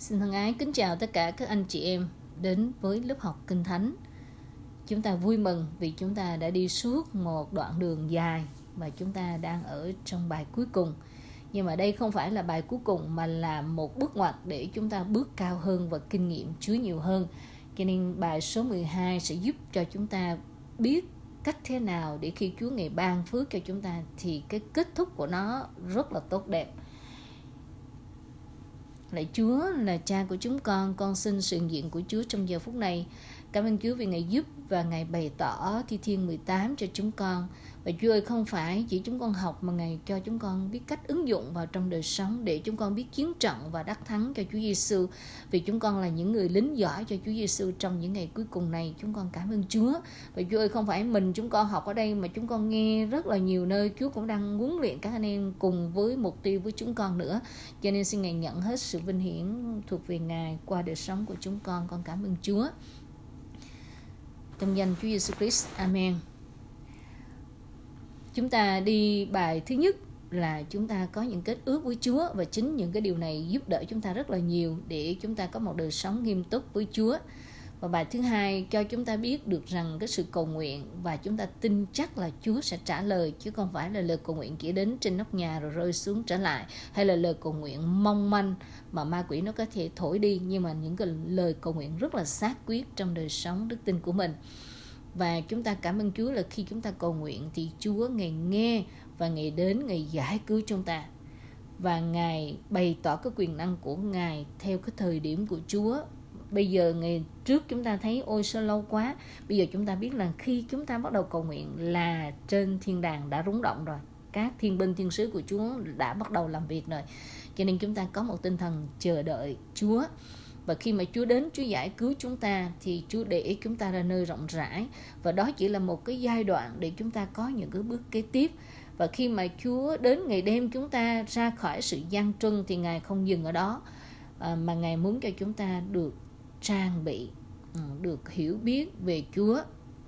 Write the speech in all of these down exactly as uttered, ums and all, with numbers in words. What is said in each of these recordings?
Xin thân ái kính chào tất cả các anh chị em đến với lớp học Kinh Thánh. Chúng ta vui mừng vì chúng ta đã đi suốt một đoạn đường dài và chúng ta đang ở trong bài cuối cùng. Nhưng mà đây không phải là bài cuối cùng mà là một bước ngoặt để chúng ta bước cao hơn và kinh nghiệm Chúa nhiều hơn. Cho nên bài số mười hai sẽ giúp cho chúng ta biết cách thế nào để khi Chúa Ngài ban phước cho chúng ta thì cái kết thúc của nó rất là tốt đẹp. Lạy Chúa là Cha của chúng con, con xin sự hiện diện của Chúa trong giờ phút này. Cảm ơn Chúa vì Ngài giúp và Ngài bày tỏ Thi Thiên mười tám cho chúng con. Và Chúa ơi, không phải chỉ chúng con học mà Ngài cho chúng con biết cách ứng dụng vào trong đời sống để chúng con biết chiến trận và đắc thắng cho Chúa Giêsu. Vì chúng con là những người lính giỏi cho Chúa Giêsu trong những ngày cuối cùng này. Chúng con cảm ơn Chúa. Và Chúa ơi, không phải mình chúng con học ở đây mà chúng con nghe rất là nhiều nơi. Chúa cũng đang huấn luyện các anh em cùng với mục tiêu với chúng con nữa. Cho nên xin Ngài nhận hết sự vinh hiển thuộc về Ngài qua đời sống của chúng con. Con cảm ơn Chúa. Trong danh Chúa Giêsu Christ. Amen. Chúng ta đi bài thứ nhất là chúng ta có những kết ước với Chúa, và chính những cái điều này giúp đỡ chúng ta rất là nhiều để chúng ta có một đời sống nghiêm túc với Chúa. Và bài thứ hai cho chúng ta biết được rằng cái sự cầu nguyện và chúng ta tin chắc là Chúa sẽ trả lời, chứ không phải là lời cầu nguyện chỉ đến trên nóc nhà rồi rơi xuống trở lại, hay là lời cầu nguyện mong manh mà ma quỷ nó có thể thổi đi, nhưng mà những cái lời cầu nguyện rất là xác quyết trong đời sống đức tin của mình. Và chúng ta cảm ơn Chúa là khi chúng ta cầu nguyện thì Chúa Ngài nghe và Ngài đến, Ngài giải cứu chúng ta. Và Ngài bày tỏ cái quyền năng của Ngài theo cái thời điểm của Chúa. Bây giờ ngày trước chúng ta thấy ôi sao lâu quá. Bây giờ chúng ta biết là khi chúng ta bắt đầu cầu nguyện là trên thiên đàng đã rung động rồi. Các thiên binh thiên sứ của Chúa đã bắt đầu làm việc rồi. Cho nên chúng ta có một tinh thần chờ đợi Chúa. Và khi mà Chúa đến, Chúa giải cứu chúng ta thì Chúa để chúng ta ra nơi rộng rãi. Và đó chỉ là một cái giai đoạn để chúng ta có những cái bước kế tiếp. Và khi mà Chúa đến Ngài đem chúng ta ra khỏi sự gian truân thì Ngài không dừng ở đó, à, mà Ngài muốn cho chúng ta được trang bị, được hiểu biết về Chúa.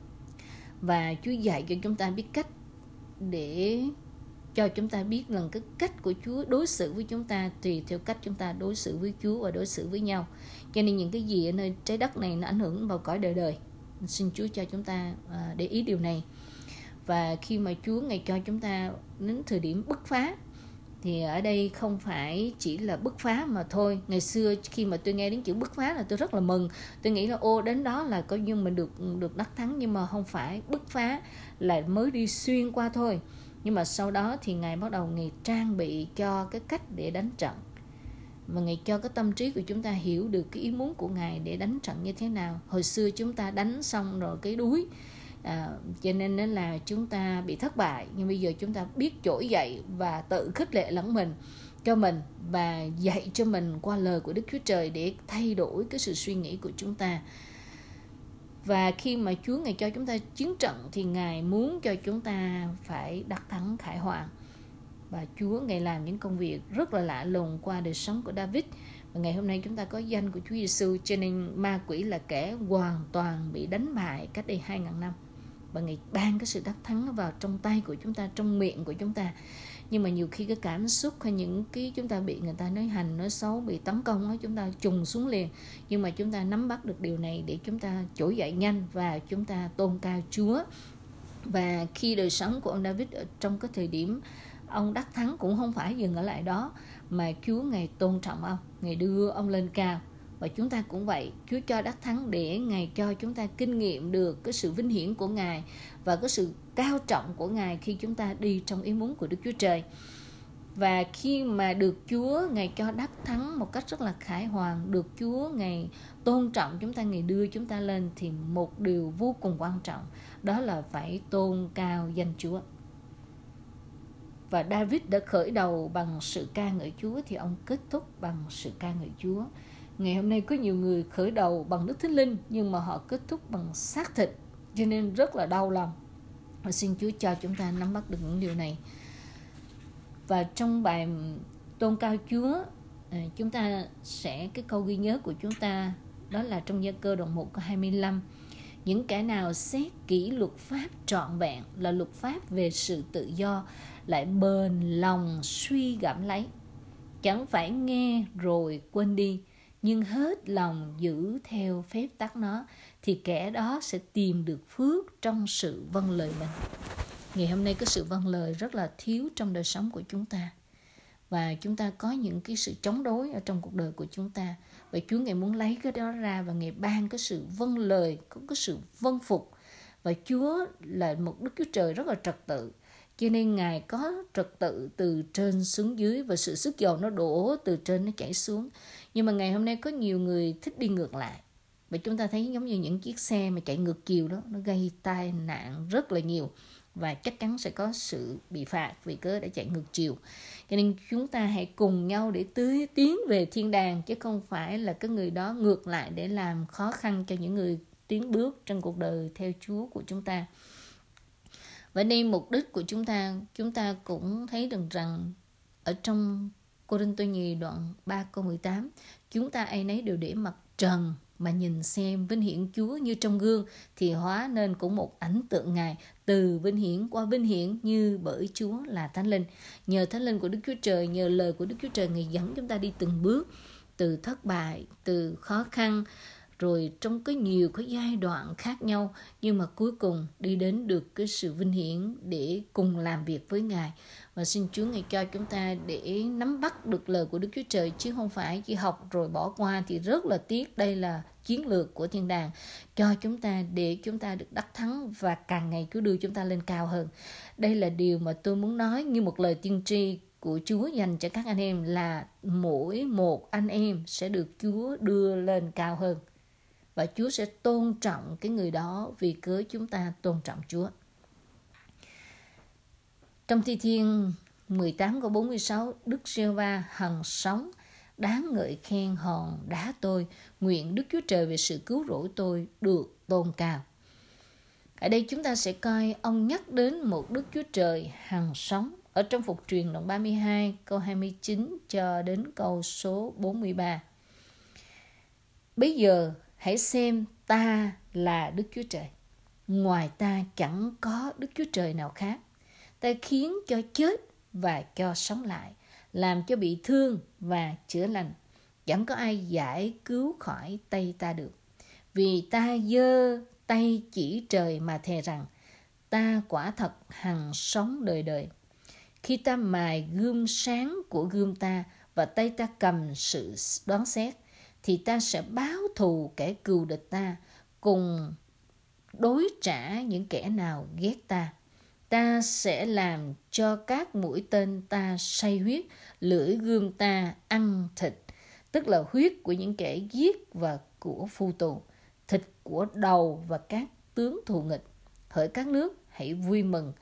Và Chúa dạy cho chúng ta biết cách để cho chúng ta biết rằng cái cách của Chúa đối xử với chúng ta tùy theo cách chúng ta đối xử với Chúa và đối xử với nhau. Cho nên những cái gì ở nơi trái đất này nó ảnh hưởng vào cõi đời đời. Xin Chúa cho chúng ta để ý điều này. Và khi mà Chúa Ngài cho chúng ta đến thời điểm bứt phá, thì ở đây không phải chỉ là bứt phá mà thôi. Ngày xưa khi mà tôi nghe đến chữ bứt phá là tôi rất là mừng. Tôi nghĩ là ô đến đó là coi như mình được được đắc thắng, nhưng mà không phải. Bứt phá là mới đi xuyên qua thôi. Nhưng mà sau đó thì Ngài bắt đầu Ngài trang bị cho cái cách để đánh trận. Và Ngài cho cái tâm trí của chúng ta hiểu được cái ý muốn của Ngài để đánh trận như thế nào. Hồi xưa chúng ta đánh xong rồi cái đuối, à, cho nên là chúng ta bị thất bại. Nhưng bây giờ chúng ta biết trỗi dậy và tự khích lệ lẫn mình cho mình và dạy cho mình qua lời của Đức Chúa Trời để thay đổi cái sự suy nghĩ của chúng ta. Và khi mà Chúa Ngài cho chúng ta chiến trận thì Ngài muốn cho chúng ta phải đắc thắng khải hoàn. Và Chúa Ngài làm những công việc rất là lạ lùng qua đời sống của David. Và ngày hôm nay chúng ta có danh của Chúa Giêsu, cho nên ma quỷ là kẻ hoàn toàn bị đánh bại cách đây hai nghìn năm. Và Ngài ban cái sự đắc thắng vào trong tay của chúng ta, trong miệng của chúng ta. Nhưng mà nhiều khi cái cảm xúc hay những cái chúng ta bị người ta nói hành, nói xấu, bị tấn công đó, chúng ta trùng xuống liền. Nhưng mà chúng ta nắm bắt được điều này để chúng ta trỗi dậy nhanh và chúng ta tôn cao Chúa. Và khi đời sống của ông David ở trong cái thời điểm ông đắc thắng cũng không phải dừng ở lại đó, mà Chúa Ngài tôn trọng ông, Ngài đưa ông lên cao. Và chúng ta cũng vậy, Chúa cho đắc thắng để Ngài cho chúng ta kinh nghiệm được cái sự vinh hiển của Ngài và cái sự cao trọng của Ngài khi chúng ta đi trong ý muốn của Đức Chúa Trời. Và khi mà được Chúa Ngài cho đắc thắng một cách rất là khải hoàn, được Chúa Ngài tôn trọng chúng ta, Ngài đưa chúng ta lên, thì một điều vô cùng quan trọng đó là phải tôn cao danh Chúa. Và David đã khởi đầu bằng sự ca ngợi Chúa thì ông kết thúc bằng sự ca ngợi Chúa. Ngày hôm nay có nhiều người khởi đầu bằng Đức Thánh Linh nhưng mà họ kết thúc bằng xác thịt, cho nên rất là đau lòng. Và xin Chúa cho chúng ta nắm bắt được những điều này. Và trong bài tôn cao Chúa, chúng ta sẽ, cái câu ghi nhớ của chúng ta đó là trong Gia Cơ đoạn một câu hai mươi lăm. Những kẻ nào xét kỹ luật pháp trọn vẹn là luật pháp về sự tự do, lại bền lòng suy gẫm lấy, chẳng phải nghe rồi quên đi, nhưng hết lòng giữ theo phép tắc nó, thì kẻ đó sẽ tìm được phước trong sự vâng lời mình. Ngày hôm nay cái sự vâng lời rất là thiếu trong đời sống của chúng ta. Và chúng ta có những cái sự chống đối ở trong cuộc đời của chúng ta. Và Chúa Ngài muốn lấy cái đó ra và Ngài ban cái sự vâng lời, có cái sự vâng phục. Và Chúa là một Đức Chúa Trời rất là trật tự. Cho nên Ngài có trật tự từ trên xuống dưới và sự sức dầu nó đổ từ trên nó chảy xuống. Nhưng mà ngày hôm nay có nhiều người thích đi ngược lại. Và chúng ta thấy giống như những chiếc xe mà chạy ngược chiều đó, nó gây tai nạn rất là nhiều. Và chắc chắn sẽ có sự bị phạt vì cớ đã chạy ngược chiều. Cho nên chúng ta hãy cùng nhau để tưới tiến về thiên đàng, chứ không phải là cái người đó ngược lại để làm khó khăn cho những người tiến bước trong cuộc đời theo Chúa của chúng ta. Và đây mục đích của chúng ta, chúng ta cũng thấy được rằng ở trong Cô-rinh-tô nhì đoạn ba câu mười tám, chúng ta ai nấy đều để mặt trần mà nhìn xem vinh hiển Chúa như trong gương, thì hóa nên cũng một ảnh tượng Ngài từ vinh hiển qua vinh hiển, như bởi Chúa là Thánh Linh. Nhờ Thánh Linh của Đức Chúa Trời, nhờ lời của Đức Chúa Trời, Ngài dẫn chúng ta đi từng bước, từ thất bại, từ khó khăn, rồi trong cái nhiều cái giai đoạn khác nhau, nhưng mà cuối cùng đi đến được cái sự vinh hiển để cùng làm việc với Ngài. Và xin Chúa Ngài cho chúng ta để nắm bắt được lời của Đức Chúa Trời, chứ không phải chỉ học rồi bỏ qua thì rất là tiếc. Đây là chiến lược của thiên đàng cho chúng ta để chúng ta được đắc thắng và càng ngày cứ đưa chúng ta lên cao hơn. Đây là điều mà tôi muốn nói như một lời tiên tri của Chúa dành cho các anh em, là mỗi một anh em sẽ được Chúa đưa lên cao hơn. Và Chúa sẽ tôn trọng cái người đó vì cớ chúng ta tôn trọng Chúa. Trong Thi Thiên mười tám câu bốn mươi sáu, Đức Giê-hô-va hằng sống, đáng ngợi khen hòn đá tôi, nguyện Đức Chúa Trời về sự cứu rỗi tôi được tôn cao. Ở đây chúng ta sẽ coi ông nhắc đến một Đức Chúa Trời hằng sống. Ở trong Phục Truyền đoạn ba mươi hai câu hai mươi chín cho đến câu số bốn mươi ba. Bây giờ hãy xem, ta là Đức Chúa Trời, ngoài ta chẳng có Đức Chúa Trời nào khác. Ta khiến cho chết và cho sống lại, làm cho bị thương và chữa lành. Chẳng có ai giải cứu khỏi tay ta được. Vì ta giơ tay chỉ trời mà thề rằng, ta quả thật hằng sống đời đời. Khi ta mài gươm sáng của gươm ta và tay ta cầm sự đoán xét, thì ta sẽ báo thù kẻ cừu địch ta, cùng đối trả những kẻ nào ghét ta. Ta sẽ làm cho các mũi tên ta say huyết, lưỡi gươm ta ăn thịt, tức là huyết của những kẻ giết và của phu tù, thịt của đầu và các tướng thù nghịch. Hỡi các nước, hãy vui mừng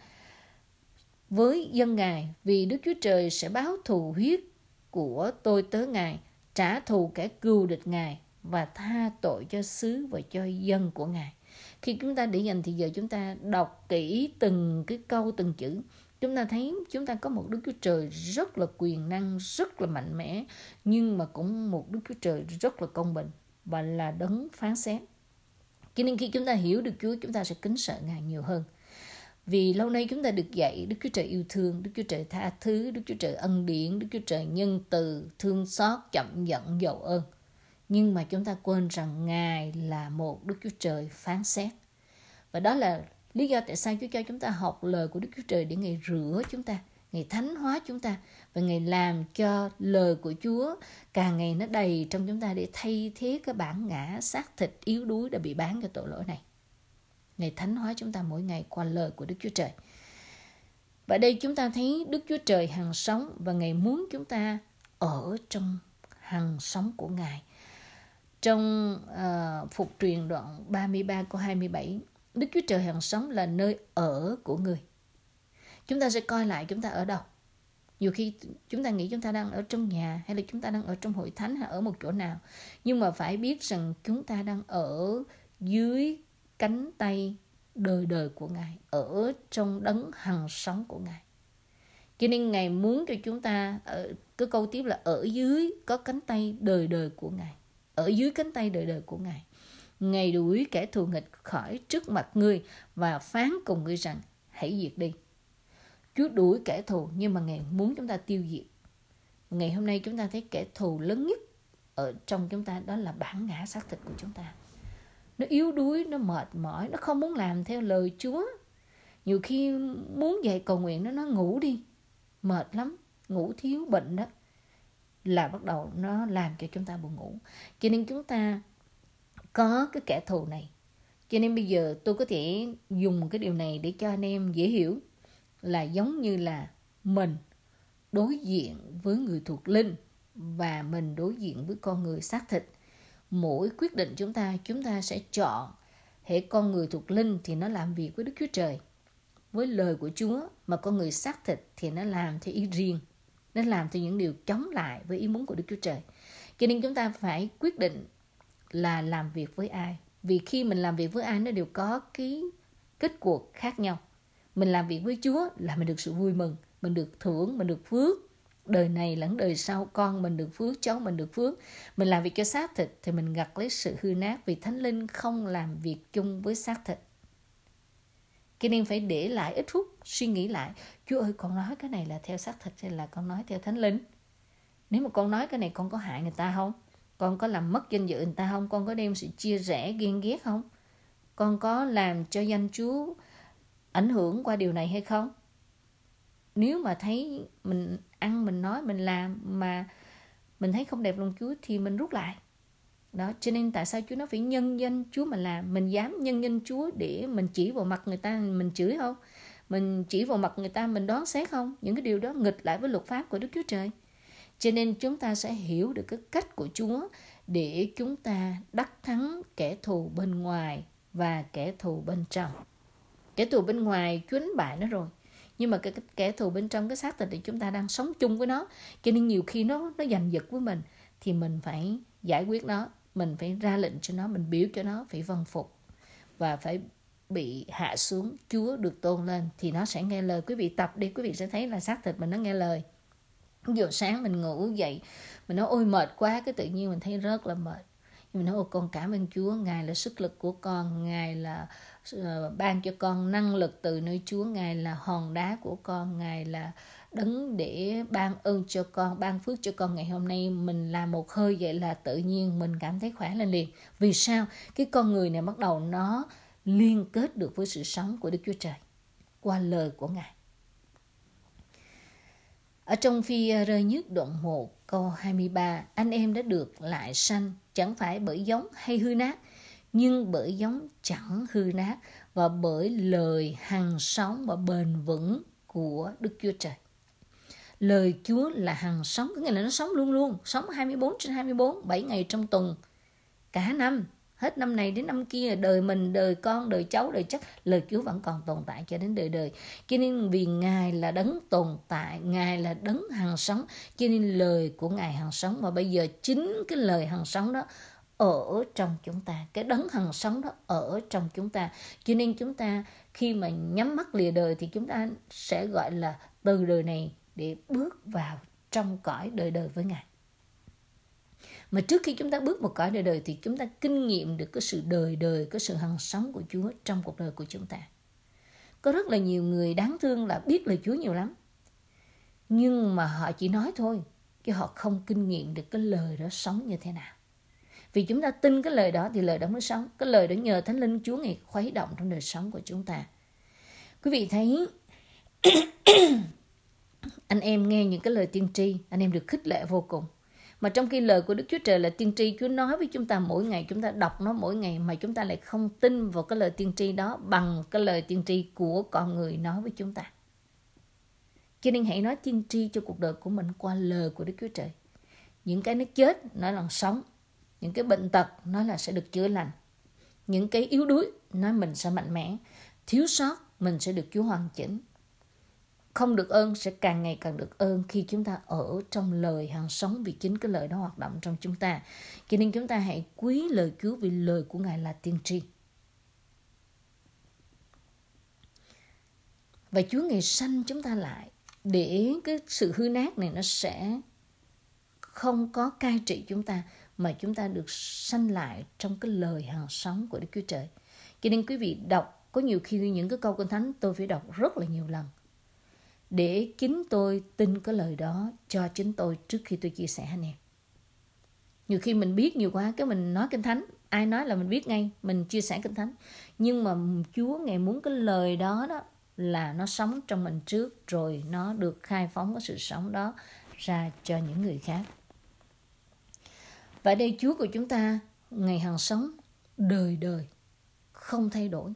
với dân Ngài, vì Đức Chúa Trời sẽ báo thù huyết của tôi tớ Ngài, trả thù kẻ cừu địch Ngài và tha tội cho xứ và cho dân của Ngài. Khi chúng ta để dành thì giờ chúng ta đọc kỹ từng cái câu từng chữ, chúng ta thấy chúng ta có một Đức Chúa Trời rất là quyền năng, rất là mạnh mẽ, nhưng mà cũng một Đức Chúa Trời rất là công bình và là đấng phán xét. Cho nên khi chúng ta hiểu được Chúa, chúng ta sẽ kính sợ Ngài nhiều hơn. Vì lâu nay chúng ta được dạy Đức Chúa Trời yêu thương, Đức Chúa Trời tha thứ, Đức Chúa Trời ân điển, Đức Chúa Trời nhân từ, thương xót, chậm giận, giàu ơn. Nhưng mà chúng ta quên rằng Ngài là một Đức Chúa Trời phán xét. Và đó là lý do tại sao Chúa cho chúng ta học lời của Đức Chúa Trời để Ngài rửa chúng ta, Ngài thánh hóa chúng ta, và Ngài làm cho lời của Chúa càng ngày nó đầy trong chúng ta để thay thế cái bản ngã xác thịt yếu đuối đã bị bán cho tội lỗi này. Ngài thánh hóa chúng ta mỗi ngày qua lời của Đức Chúa Trời. Và đây chúng ta thấy Đức Chúa Trời hằng sống và Ngài muốn chúng ta ở trong hằng sống của Ngài. Trong uh, Phục Truyền đoạn ba mươi ba câu hai mươi bảy, Đức Chúa Trời hằng sống là nơi ở của người. Chúng ta sẽ coi lại chúng ta ở đâu. Nhiều khi chúng ta nghĩ chúng ta đang ở trong nhà, hay là chúng ta đang ở trong hội thánh, hay ở một chỗ nào. Nhưng mà phải biết rằng chúng ta đang ở dưới cánh tay đời đời của Ngài, ở trong đấng hằng sống của Ngài. Cho nên Ngài muốn cho chúng ta, ở cái câu tiếp là ở dưới có cánh tay đời đời của Ngài. Ở dưới cánh tay đời đời của Ngài. Ngài đuổi kẻ thù nghịch khỏi trước mặt ngươi và phán cùng ngươi rằng hãy diệt đi. Chúa đuổi kẻ thù, nhưng mà Ngài muốn chúng ta tiêu diệt. Ngày hôm nay chúng ta thấy kẻ thù lớn nhất ở trong chúng ta, đó là bản ngã xác thịt của chúng ta. Nó yếu đuối, nó mệt mỏi, nó không muốn làm theo lời Chúa. Nhiều khi muốn dậy cầu nguyện nó nó ngủ đi, mệt lắm, ngủ thiếu bệnh đó, là bắt đầu nó làm cho chúng ta buồn ngủ. Cho nên chúng ta có cái kẻ thù này. Cho nên bây giờ tôi có thể dùng cái điều này để cho anh em dễ hiểu, là giống như là mình đối diện với người thuộc linh và mình đối diện với con người xác thịt. Mỗi quyết định chúng ta, chúng ta sẽ chọn. Hễ con người thuộc linh thì nó làm việc với Đức Chúa Trời, với lời của Chúa, mà con người xác thịt thì nó làm theo ý riêng. Nó làm theo những điều chống lại với ý muốn của Đức Chúa Trời. Cho nên chúng ta phải quyết định là làm việc với ai. Vì khi mình làm việc với ai nó đều có cái kết cuộc khác nhau. Mình làm việc với Chúa là mình được sự vui mừng, mình được thưởng, mình được phước. Đời này lẫn đời sau, con mình được phước, cháu mình được phước. Mình làm việc cho xác thịt thì mình gặt lấy sự hư nát, vì Thánh Linh không làm việc chung với xác thịt. Cho nên phải để lại ít phút, suy nghĩ lại. Chúa ơi, con nói cái này là theo xác thịt hay là con nói theo Thánh Linh? Nếu mà con nói cái này, con có hại người ta không? Con có làm mất danh dự người ta không? Con có đem sự chia rẽ, ghen ghét không? Con có làm cho danh Chúa ảnh hưởng qua điều này hay không? Nếu mà thấy mình ăn, mình nói, mình làm mà mình thấy không đẹp lòng Chúa thì mình rút lại. Đó, cho nên tại sao Chúa nói phải nhân danh Chúa mà làm? Mình dám nhân danh Chúa để mình chỉ vào mặt người ta, mình chửi không? Mình chỉ vào mặt người ta, mình đoán xét không? Những cái điều đó nghịch lại với luật pháp của Đức Chúa Trời. Cho nên chúng ta sẽ hiểu được cái cách của Chúa để chúng ta đắc thắng kẻ thù bên ngoài và kẻ thù bên trong. Kẻ thù bên ngoài Chúa đánh bại nó rồi, nhưng mà cái kẻ thù bên trong cái xác thịt thì chúng ta đang sống chung với nó. Cho nên nhiều khi nó nó giành giật với mình thì mình phải giải quyết nó, mình phải ra lệnh cho nó, mình biểu cho nó phải vâng phục và phải bị hạ xuống, Chúa được tôn lên thì nó sẽ nghe lời. Quý vị tập đi, quý vị sẽ thấy là xác thịt mình nó nghe lời. Ví dụ sáng mình ngủ dậy, mình nói ôi mệt quá, cái tự nhiên mình thấy rất là mệt. Nhưng mình nói ôi con cảm ơn Chúa, Ngài là sức lực của con, Ngài là uh, ban cho con năng lực từ nơi Chúa, Ngài là hòn đá của con, Ngài là đấng để ban ơn cho con, ban phước cho con. Ngày hôm nay mình làm một hơi vậy là tự nhiên mình cảm thấy khỏe lên liền. Vì sao? Cái con người này bắt đầu nó liên kết được với sự sống của Đức Chúa Trời qua lời của Ngài. Ở trong Phi-e-rơ nhất đoạn một câu hai mươi ba, anh em đã được lại sanh chẳng phải bởi giống hay hư nát, nhưng bởi giống chẳng hư nát và bởi lời hằng sống và bền vững của Đức Chúa Trời. Lời Chúa là hằng sống, có nghĩa là nó sống luôn luôn, sống hai mươi bốn trên hai mươi bốn, bảy ngày trong tuần, cả năm, hết năm này đến năm kia, đời mình, đời con, đời cháu, đời chắc, lời Chúa vẫn còn tồn tại cho đến đời đời. Cho nên vì Ngài là đấng tồn tại, Ngài là đấng hằng sống, cho nên lời của Ngài hằng sống. Và bây giờ chính cái lời hằng sống đó ở trong chúng ta, cái đấng hằng sống đó ở trong chúng ta. Cho nên chúng ta khi mà nhắm mắt lìa đời thì chúng ta sẽ gọi là từ đời này để bước vào trong cõi đời đời với Ngài. Mà trước khi chúng ta bước một cõi đời đời thì chúng ta kinh nghiệm được cái sự đời đời, cái sự hằng sống của Chúa trong cuộc đời của chúng ta. Có rất là nhiều người đáng thương là biết lời Chúa nhiều lắm, nhưng mà họ chỉ nói thôi, chứ họ không kinh nghiệm được cái lời đó sống như thế nào. Vì chúng ta tin cái lời đó thì lời đó mới sống. Cái lời đó nhờ Thánh Linh Chúa Ngài khuấy động trong đời sống của chúng ta. Quý vị thấy anh em nghe những cái lời tiên tri, anh em được khích lệ vô cùng. Mà trong khi lời của Đức Chúa Trời là tiên tri, Chúa nói với chúng ta mỗi ngày, chúng ta đọc nó mỗi ngày, mà chúng ta lại không tin vào cái lời tiên tri đó bằng cái lời tiên tri của con người nói với chúng ta. Cho nên hãy nói tiên tri cho cuộc đời của mình qua lời của Đức Chúa Trời. Những cái nó chết nói là sống, những cái bệnh tật nói là sẽ được chữa lành, những cái yếu đuối nói mình sẽ mạnh mẽ, thiếu sót mình sẽ được Chúa hoàn chỉnh. Không được ơn sẽ càng ngày càng được ơn khi chúng ta ở trong lời hằng sống, vì chính cái lời đó hoạt động trong chúng ta. Cho nên chúng ta hãy quý lời Chúa vì lời của Ngài là tiên tri. Và Chúa Ngài sanh chúng ta lại để cái sự hư nát này nó sẽ không có cai trị chúng ta, mà chúng ta được sanh lại trong cái lời hằng sống của Đức Chúa Trời. Cho nên quý vị đọc, có nhiều khi những cái câu Kinh Thánh tôi phải đọc rất là nhiều lần để chính tôi tin cái lời đó cho chính tôi trước khi tôi chia sẻ anh em. Nhiều khi mình biết nhiều quá, cái mình nói Kinh Thánh, ai nói là mình biết ngay, mình chia sẻ Kinh Thánh. Nhưng mà Chúa Ngài muốn cái lời đó đó là nó sống trong mình trước, rồi nó được khai phóng cái sự sống đó ra cho những người khác. Và đây Chúa của chúng ta ngày hằng sống đời đời, không thay đổi.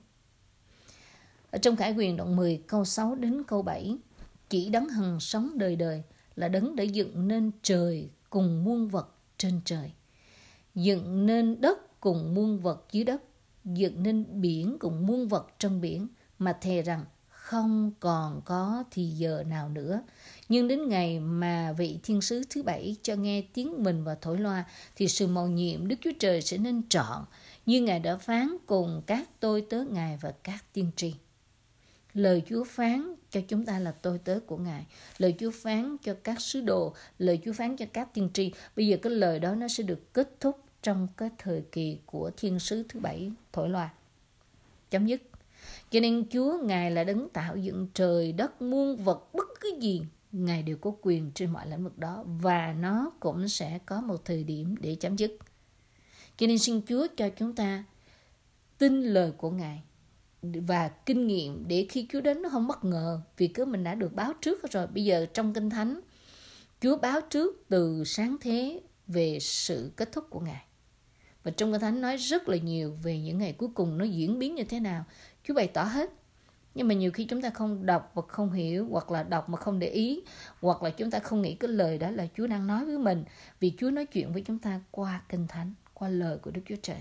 Ở trong Khải Huyền đoạn mười câu sáu đến câu bảy, chỉ đấng hằng sống đời đời là đấng đã dựng nên trời cùng muôn vật trên trời, dựng nên đất cùng muôn vật dưới đất, dựng nên biển cùng muôn vật trong biển, mà thề rằng không còn có thì giờ nào nữa. Nhưng đến ngày mà vị thiên sứ thứ bảy cho nghe tiếng mình và thổi loa, thì sự mầu nhiệm Đức Chúa Trời sẽ nên trọn, như Ngài đã phán cùng các tôi tớ Ngài và các tiên tri. Lời Chúa phán cho chúng ta là tôi tớ của Ngài. Lời Chúa phán cho các sứ đồ, lời Chúa phán cho các tiên tri. Bây giờ cái lời đó nó sẽ được kết thúc trong cái thời kỳ của thiên sứ thứ bảy thổi loa. Chấm dứt. Cho nên Chúa Ngài là đấng tạo dựng trời, đất, muôn vật, bất cứ gì. Ngài đều có quyền trên mọi lĩnh vực đó, và nó cũng sẽ có một thời điểm để chấm dứt. Cho nên xin Chúa cho chúng ta tin lời của Ngài và kinh nghiệm để khi Chúa đến nó không bất ngờ, vì cứ mình đã được báo trước rồi. Bây giờ trong Kinh Thánh, Chúa báo trước từ sáng thế về sự kết thúc của Ngài. Và trong Kinh Thánh nói rất là nhiều về những ngày cuối cùng nó diễn biến như thế nào. Chúa bày tỏ hết. Nhưng mà nhiều khi chúng ta không đọc và không hiểu, hoặc là đọc mà không để ý, hoặc là chúng ta không nghĩ cái lời đó là Chúa đang nói với mình, vì Chúa nói chuyện với chúng ta qua Kinh Thánh, qua lời của Đức Chúa Trời.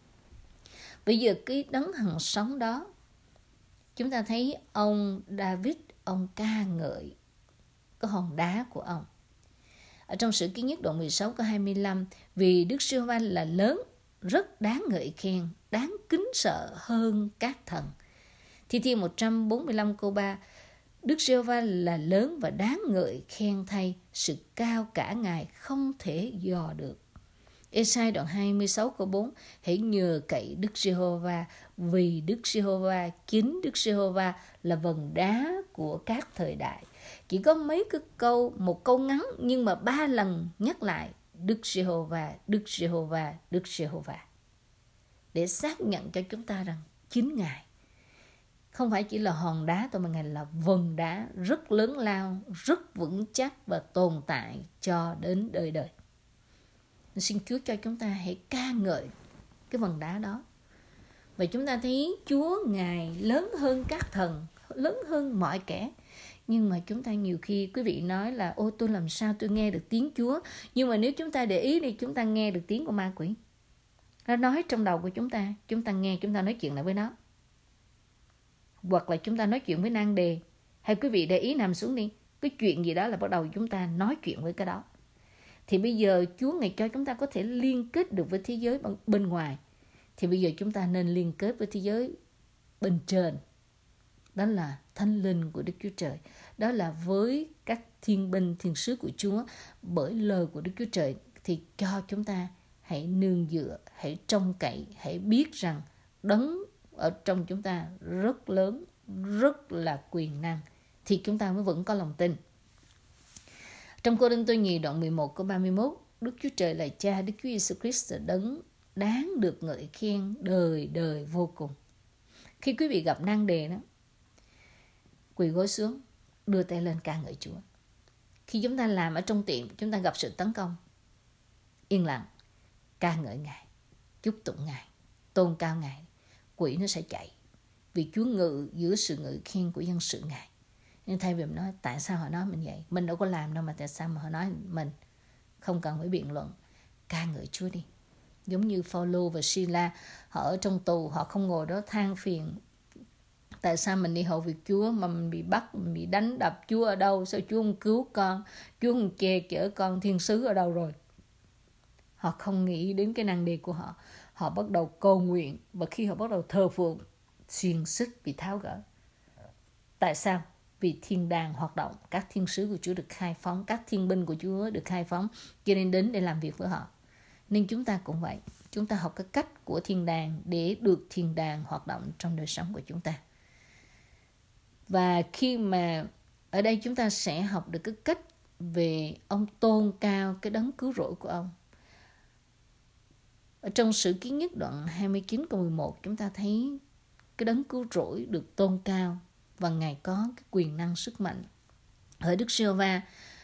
Bây giờ cái đấng hằng sống đó, chúng ta thấy ông David, ông ca ngợi cái hòn đá của ông. Ở trong Sử Ký Nhất đoạn mười sáu câu hai mươi lăm, vì Đức Giê-hô-va là lớn, rất đáng ngợi khen, đáng kính sợ hơn các thần. Thi Thiên một trăm bốn mươi lăm câu ba, Đức Giê-hô-va là lớn và đáng ngợi khen thay, sự cao cả Ngài không thể dò được. Ê-sai đoạn hai mươi sáu câu bốn, hãy nhờ cậy Đức Giê-hô-va, vì Đức Giê-hô-va, chính Đức Giê-hô-va là vầng đá của các thời đại. Chỉ có mấy cái câu, một câu ngắn nhưng mà ba lần nhắc lại Đức Giê-hô-va, Đức Giê-hô-va, Đức Giê-hô-va, để xác nhận cho chúng ta rằng chính Ngài không phải chỉ là hòn đá thôi, mà Ngài là vầng đá rất lớn lao, rất vững chắc và tồn tại cho đến đời đời. Xin Chúa cho chúng ta hãy ca ngợi cái vầng đá đó. Và chúng ta thấy Chúa Ngài lớn hơn các thần, lớn hơn mọi kẻ. Nhưng mà chúng ta nhiều khi, quý vị nói là ô tôi làm sao tôi nghe được tiếng Chúa. Nhưng mà nếu chúng ta để ý thì chúng ta nghe được tiếng của ma quỷ. Nó nói trong đầu của chúng ta, chúng ta nghe, chúng ta nói chuyện lại với nó. Hoặc là chúng ta nói chuyện với nan đề. Hay quý vị để ý nằm xuống đi, cái chuyện gì đó là bắt đầu chúng ta nói chuyện với cái đó. Thì bây giờ Chúa Ngài cho chúng ta có thể liên kết được với thế giới bên ngoài. Thì bây giờ chúng ta nên liên kết với thế giới bên trên. Đó là Thánh Linh của Đức Chúa Trời. Đó là với các thiên binh, thiên sứ của Chúa. Bởi lời của Đức Chúa Trời thì cho chúng ta hãy nương dựa, hãy trông cậy, hãy biết rằng đấng ở trong chúng ta rất lớn, rất là quyền năng. Thì chúng ta mới vẫn có lòng tin. Trong Cô-rinh-tô nhì đoạn mười một câu ba mươi mốt, Đức Chúa Trời là Cha, Đức Chúa Giêsu Christ là đấng đáng được ngợi khen đời đời vô cùng. Khi quý vị gặp nan đề đó, quỳ gối xuống, đưa tay lên ca ngợi Chúa. Khi chúng ta làm ở trong tiệm, chúng ta gặp sự tấn công, yên lặng, ca ngợi Ngài, chúc tụng Ngài, tôn cao Ngài. Quỷ nó sẽ chạy, vì Chúa ngự giữa sự ngợi khen của dân sự Ngài. Nhưng thay vì mình nói tại sao họ nói mình vậy, mình đâu có làm đâu mà tại sao mà họ nói mình, không cần phải biện luận, ca ngợi Chúa đi. Giống như Phao-lô và Si-la, họ ở trong tù, họ không ngồi đó than phiền tại sao mình đi hầu việc Chúa mà mình bị bắt, mình bị đánh đập, Chúa ở đâu, sao Chúa không cứu con, Chúa không che chở con, thiên sứ ở đâu rồi. Họ không nghĩ đến cái năng đề của họ. Họ bắt đầu cầu nguyện, và khi họ bắt đầu thờ phượng, xiềng xích bị tháo gỡ. Tại sao? Vì thiên đàng hoạt động, các thiên sứ của Chúa được khai phóng, các thiên binh của Chúa được khai phóng, cho nên đến để làm việc với họ. Nên chúng ta cũng vậy, chúng ta học cái cách của thiên đàng để được thiên đàng hoạt động trong đời sống của chúng ta. Và khi mà ở đây chúng ta sẽ học được cái cách về ông tôn cao cái đấng cứu rỗi của ông. Ở trong Sử Ký Nhất đoạn hai mươi chín câu mười một, chúng ta thấy cái đấng cứu rỗi được tôn cao và Ngài có cái quyền năng sức mạnh. Hỡi Đức Giê-hô-va,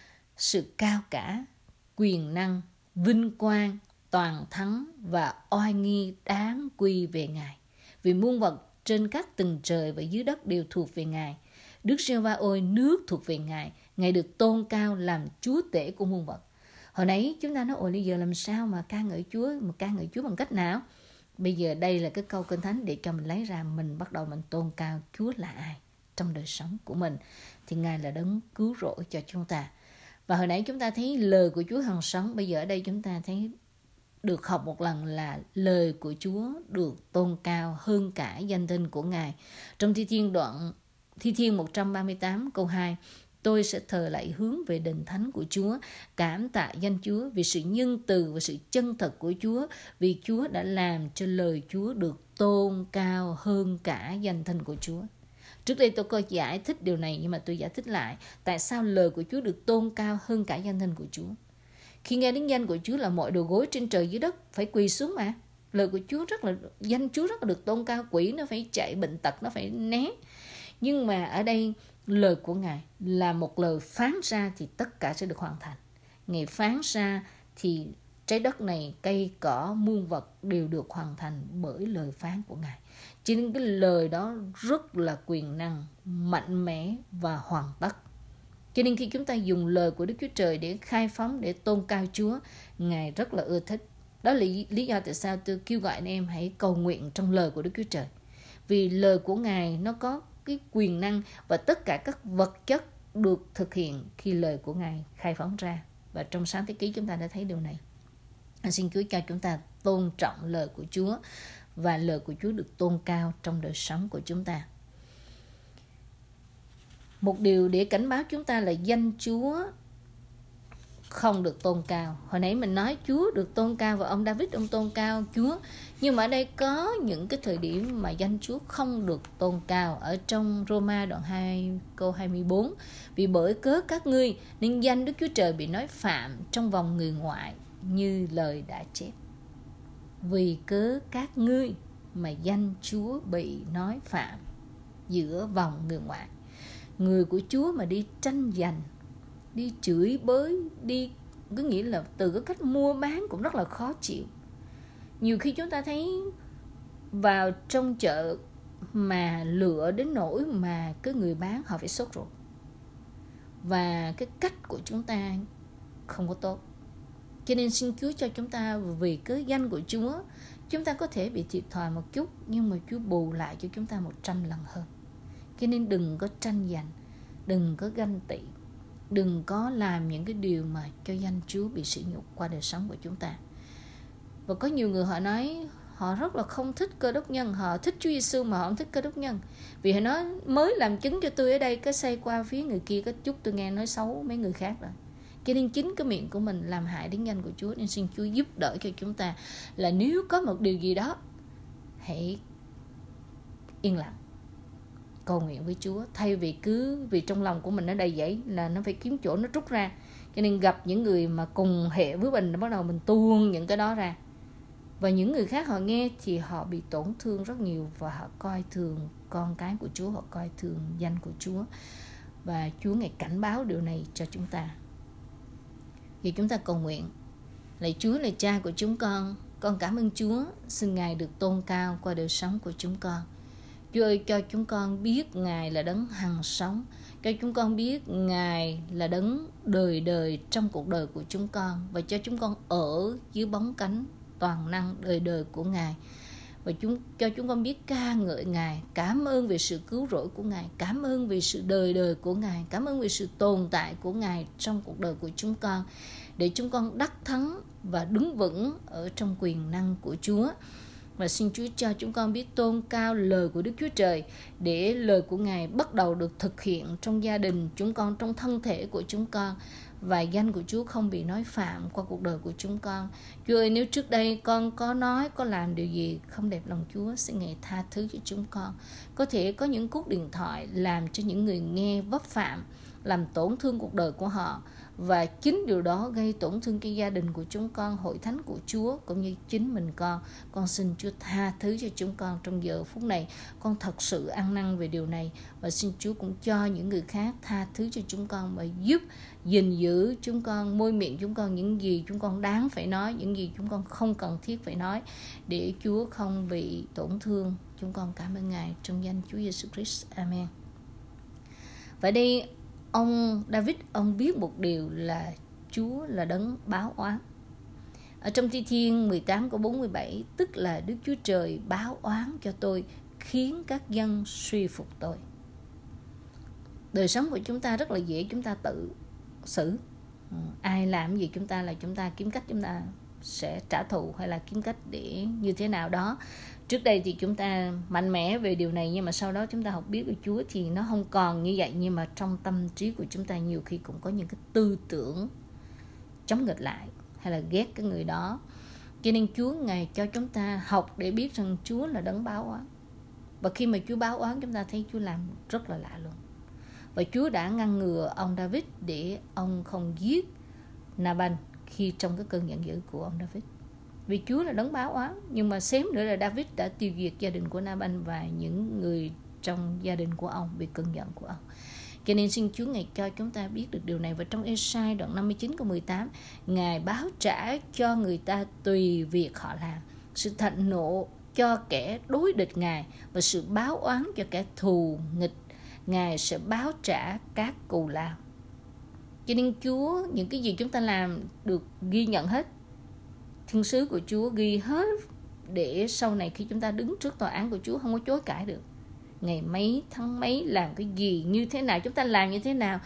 sự cao cả, quyền năng, vinh quang, toàn thắng và oai nghi đáng quy về Ngài. Vì muôn vật trên các tầng trời và dưới đất đều thuộc về Ngài. Đức Giê-hô-va ôi, nước thuộc về Ngài. Ngài được tôn cao làm Chúa tể của muôn vật. Hồi nãy chúng ta nói, ôi bây giờ làm sao mà ca ngợi Chúa, mà ca ngợi Chúa bằng cách nào? Bây giờ đây là cái câu Kinh Thánh để cho mình lấy ra, mình bắt đầu mình tôn cao Chúa là ai trong đời sống của mình. Thì Ngài là đấng cứu rỗi cho chúng ta. Và hồi nãy chúng ta thấy lời của Chúa hằng sống. Bây giờ ở đây chúng ta thấy được học một lần là lời của Chúa được tôn cao hơn cả danh tên của Ngài. Trong Thi Thiên đoạn Thi Thiên một trăm ba mươi tám câu hai, tôi sẽ thờ lạy hướng về đền thánh của Chúa, cảm tạ danh Chúa vì sự nhân từ và sự chân thật của Chúa, vì Chúa đã làm cho lời Chúa được tôn cao hơn cả danh tên của Chúa. Trước đây tôi có giải thích điều này, nhưng mà tôi giải thích lại tại sao lời của Chúa được tôn cao hơn cả danh tên của Chúa. Khi nghe đến danh của Chúa là mọi đầu gối trên trời dưới đất phải quỳ xuống mà. Lời của Chúa rất là, danh Chúa rất là được tôn cao, quỷ nó phải chạy, bệnh tật nó phải né. Nhưng mà ở đây lời của Ngài là một lời phán ra thì tất cả sẽ được hoàn thành. Ngài phán ra thì trái đất này, cây cỏ, muôn vật đều được hoàn thành bởi lời phán của Ngài. Cho nên cái lời đó rất là quyền năng, mạnh mẽ và hoàn tất. Cho nên khi chúng ta dùng lời của Đức Chúa Trời để khai phóng, để tôn cao Chúa, Ngài rất là ưa thích. Đó là lý do tại sao tôi kêu gọi anh em hãy cầu nguyện trong lời của Đức Chúa Trời. Vì lời của Ngài nó có cái quyền năng và tất cả các vật chất được thực hiện khi lời của Ngài khai phóng ra. Và trong Sáng Thế Ký chúng ta đã thấy điều này. Xin Chúa cho chúng ta tôn trọng lời của Chúa và lời của Chúa được tôn cao trong đời sống của chúng ta. Một điều để cảnh báo chúng ta là danh Chúa không được tôn cao. Hồi nãy mình nói Chúa được tôn cao và ông David ông tôn cao Chúa. Nhưng mà ở đây có những cái thời điểm mà danh Chúa không được tôn cao. Ở trong Roma đoạn hai câu hai mươi bốn. Vì bởi cớ các ngươi nên danh Đức Chúa Trời bị nói phạm trong vòng người ngoại như lời đã chép. Vì cớ các ngươi mà danh Chúa bị nói phạm giữa vòng người ngoại. Người của Chúa mà đi tranh giành, đi chửi bới, đi cứ nghĩ là từ cái cách mua bán cũng rất là khó chịu. Nhiều khi chúng ta thấy vào trong chợ mà lựa đến nỗi mà cái người bán họ phải sốt ruột. Và cái cách của chúng ta không có tốt. Cho nên xin Chúa cho chúng ta vì cái danh của Chúa, chúng ta có thể bị thiệt thòi một chút, nhưng mà Chúa bù lại cho chúng ta một trăm lần hơn. Cho nên đừng có tranh giành, đừng có ganh tị, đừng có làm những cái điều mà cho danh Chúa bị sỉ nhục qua đời sống của chúng ta. Và có nhiều người họ nói họ rất là không thích Cơ Đốc nhân, họ thích Chúa Giêsu mà họ không thích Cơ Đốc nhân. Vì họ nói mới làm chứng cho tôi ở đây, cái xây qua phía người kia có chút tôi nghe nói xấu mấy người khác rồi. Cho nên chính cái miệng của mình làm hại đến danh của Chúa. Nên xin Chúa giúp đỡ cho chúng ta là nếu có một điều gì đó, hãy yên lặng cầu nguyện với Chúa, thay vì cứ vì trong lòng của mình nó đầy dẫy là nó phải kiếm chỗ nó trút ra. Cho nên gặp những người mà cùng hệ với mình, bắt đầu mình tuôn những cái đó ra. Và những người khác họ nghe thì họ bị tổn thương rất nhiều, và họ coi thường con cái của Chúa, họ coi thường danh của Chúa. Và Chúa Ngài cảnh báo điều này cho chúng ta. Thì chúng ta cầu nguyện. Lạy Chúa là Cha của chúng con, con cảm ơn Chúa, xin Ngài được tôn cao qua đời sống của chúng con. Chúa ơi, cho chúng con biết Ngài là đấng hằng sống, cho chúng con biết Ngài là đấng đời đời trong cuộc đời của chúng con, và cho chúng con ở dưới bóng cánh toàn năng đời đời của Ngài. Và chúng, cho chúng con biết ca ngợi Ngài, cảm ơn về sự cứu rỗi của Ngài, cảm ơn về sự đời đời của Ngài, cảm ơn về sự tồn tại của Ngài trong cuộc đời của chúng con, để chúng con đắc thắng và đứng vững ở trong quyền năng của Chúa. Và xin Chúa cho chúng con biết tôn cao lời của Đức Chúa Trời, để lời của Ngài bắt đầu được thực hiện trong gia đình chúng con, trong thân thể của chúng con, và danh của Chúa không bị nói phạm qua cuộc đời của chúng con. Chúa ơi, nếu trước đây con có nói, có làm điều gì không đẹp lòng Chúa, xin Ngài tha thứ cho chúng con. Có thể có những cuộc điện thoại làm cho những người nghe vấp phạm, làm tổn thương cuộc đời của họ, Và chính điều đó gây tổn thương cho gia đình của chúng con, hội thánh của Chúa cũng như chính mình con. Con xin Chúa tha thứ cho chúng con trong giờ phút này. Con thật sự ăn năn về điều này, và xin Chúa cũng cho những người khác tha thứ cho chúng con và giúp gìn giữ chúng con, môi miệng chúng con, những gì chúng con đáng phải nói, những gì chúng con không cần thiết phải nói, để Chúa không bị tổn thương. Chúng con cảm ơn Ngài trong danh Chúa Giêsu Christ. Amen. Vậy đây, ông David, ông biết một điều là Chúa là đấng báo oán. Ở trong Thi Thiên mười tám câu bốn mươi bảy, tức là Đức Chúa Trời báo oán cho tôi, khiến các dân suy phục tôi. Đời sống của chúng ta rất là dễ chúng ta tự xử. Ai làm gì chúng ta là chúng ta kiếm cách chúng ta sẽ trả thù, hay là kiếm cách để như thế nào đó. Trước đây thì chúng ta mạnh mẽ về điều này, nhưng mà sau đó chúng ta học biết về Chúa thì nó không còn như vậy. Nhưng mà trong tâm trí của chúng ta nhiều khi cũng có những cái tư tưởng chống nghịch lại, hay là ghét cái người đó. Cho nên Chúa Ngài cho chúng ta học để biết rằng Chúa là đấng báo oán. Và khi mà Chúa báo oán, chúng ta thấy Chúa làm rất là lạ luôn. Và Chúa đã ngăn ngừa ông David để ông không giết Nabal khi trong cái cơn giận dữ của ông David. Vì Chúa là đấng báo oán, nhưng mà xém nữa là David đã tiêu diệt gia đình của Nabal và những người trong gia đình của ông vì cơn giận của ông. Cho nên xin Chúa Ngài cho chúng ta biết được điều này. Và trong Ê-sai đoạn năm mươi chín câu mười tám, Ngài báo trả cho người ta tùy việc họ làm, sự thạnh nộ cho kẻ đối địch Ngài và sự báo oán cho kẻ thù nghịch. Ngài sẽ báo trả các cù lao. Cho nên Chúa, những cái gì chúng ta làm được ghi nhận hết. Thiên sứ của Chúa ghi hết, để sau này khi chúng ta đứng trước tòa án của Chúa không có chối cãi được. Ngày mấy, tháng mấy, làm cái gì, như thế nào, chúng ta làm như thế nào.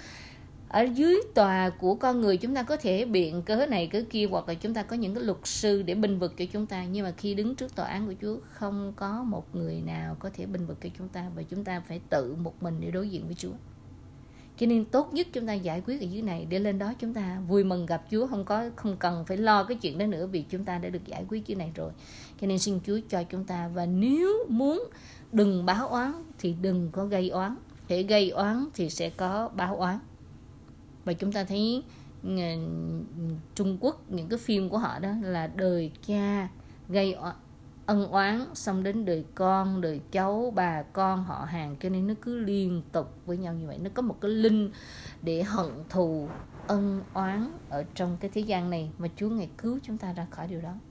Ở dưới tòa của con người chúng ta có thể biện cớ này cớ kia, hoặc là chúng ta có những cái luật sư để bênh vực cho chúng ta. Nhưng mà khi đứng trước tòa án của Chúa, không có một người nào có thể bênh vực cho chúng ta, và chúng ta phải tự một mình để đối diện với Chúa. Cho nên tốt nhất chúng ta giải quyết ở dưới này, để lên đó chúng ta vui mừng gặp Chúa, không có không cần phải lo cái chuyện đó nữa, vì chúng ta đã được giải quyết dưới này rồi. Cho nên xin Chúa cho chúng ta, và nếu muốn đừng báo oán thì đừng có gây oán. Hễ gây oán thì sẽ có báo oán. Và chúng ta thấy uh, Trung Quốc, những cái phim của họ đó là đời cha gây ân oán, xong đến đời con, đời cháu, bà con, họ hàng. Cho nên nó cứ liên tục với nhau như vậy. Nó có một cái linh để hận thù, ân oán ở trong cái thế gian này, mà Chúa Ngài cứu chúng ta ra khỏi điều đó.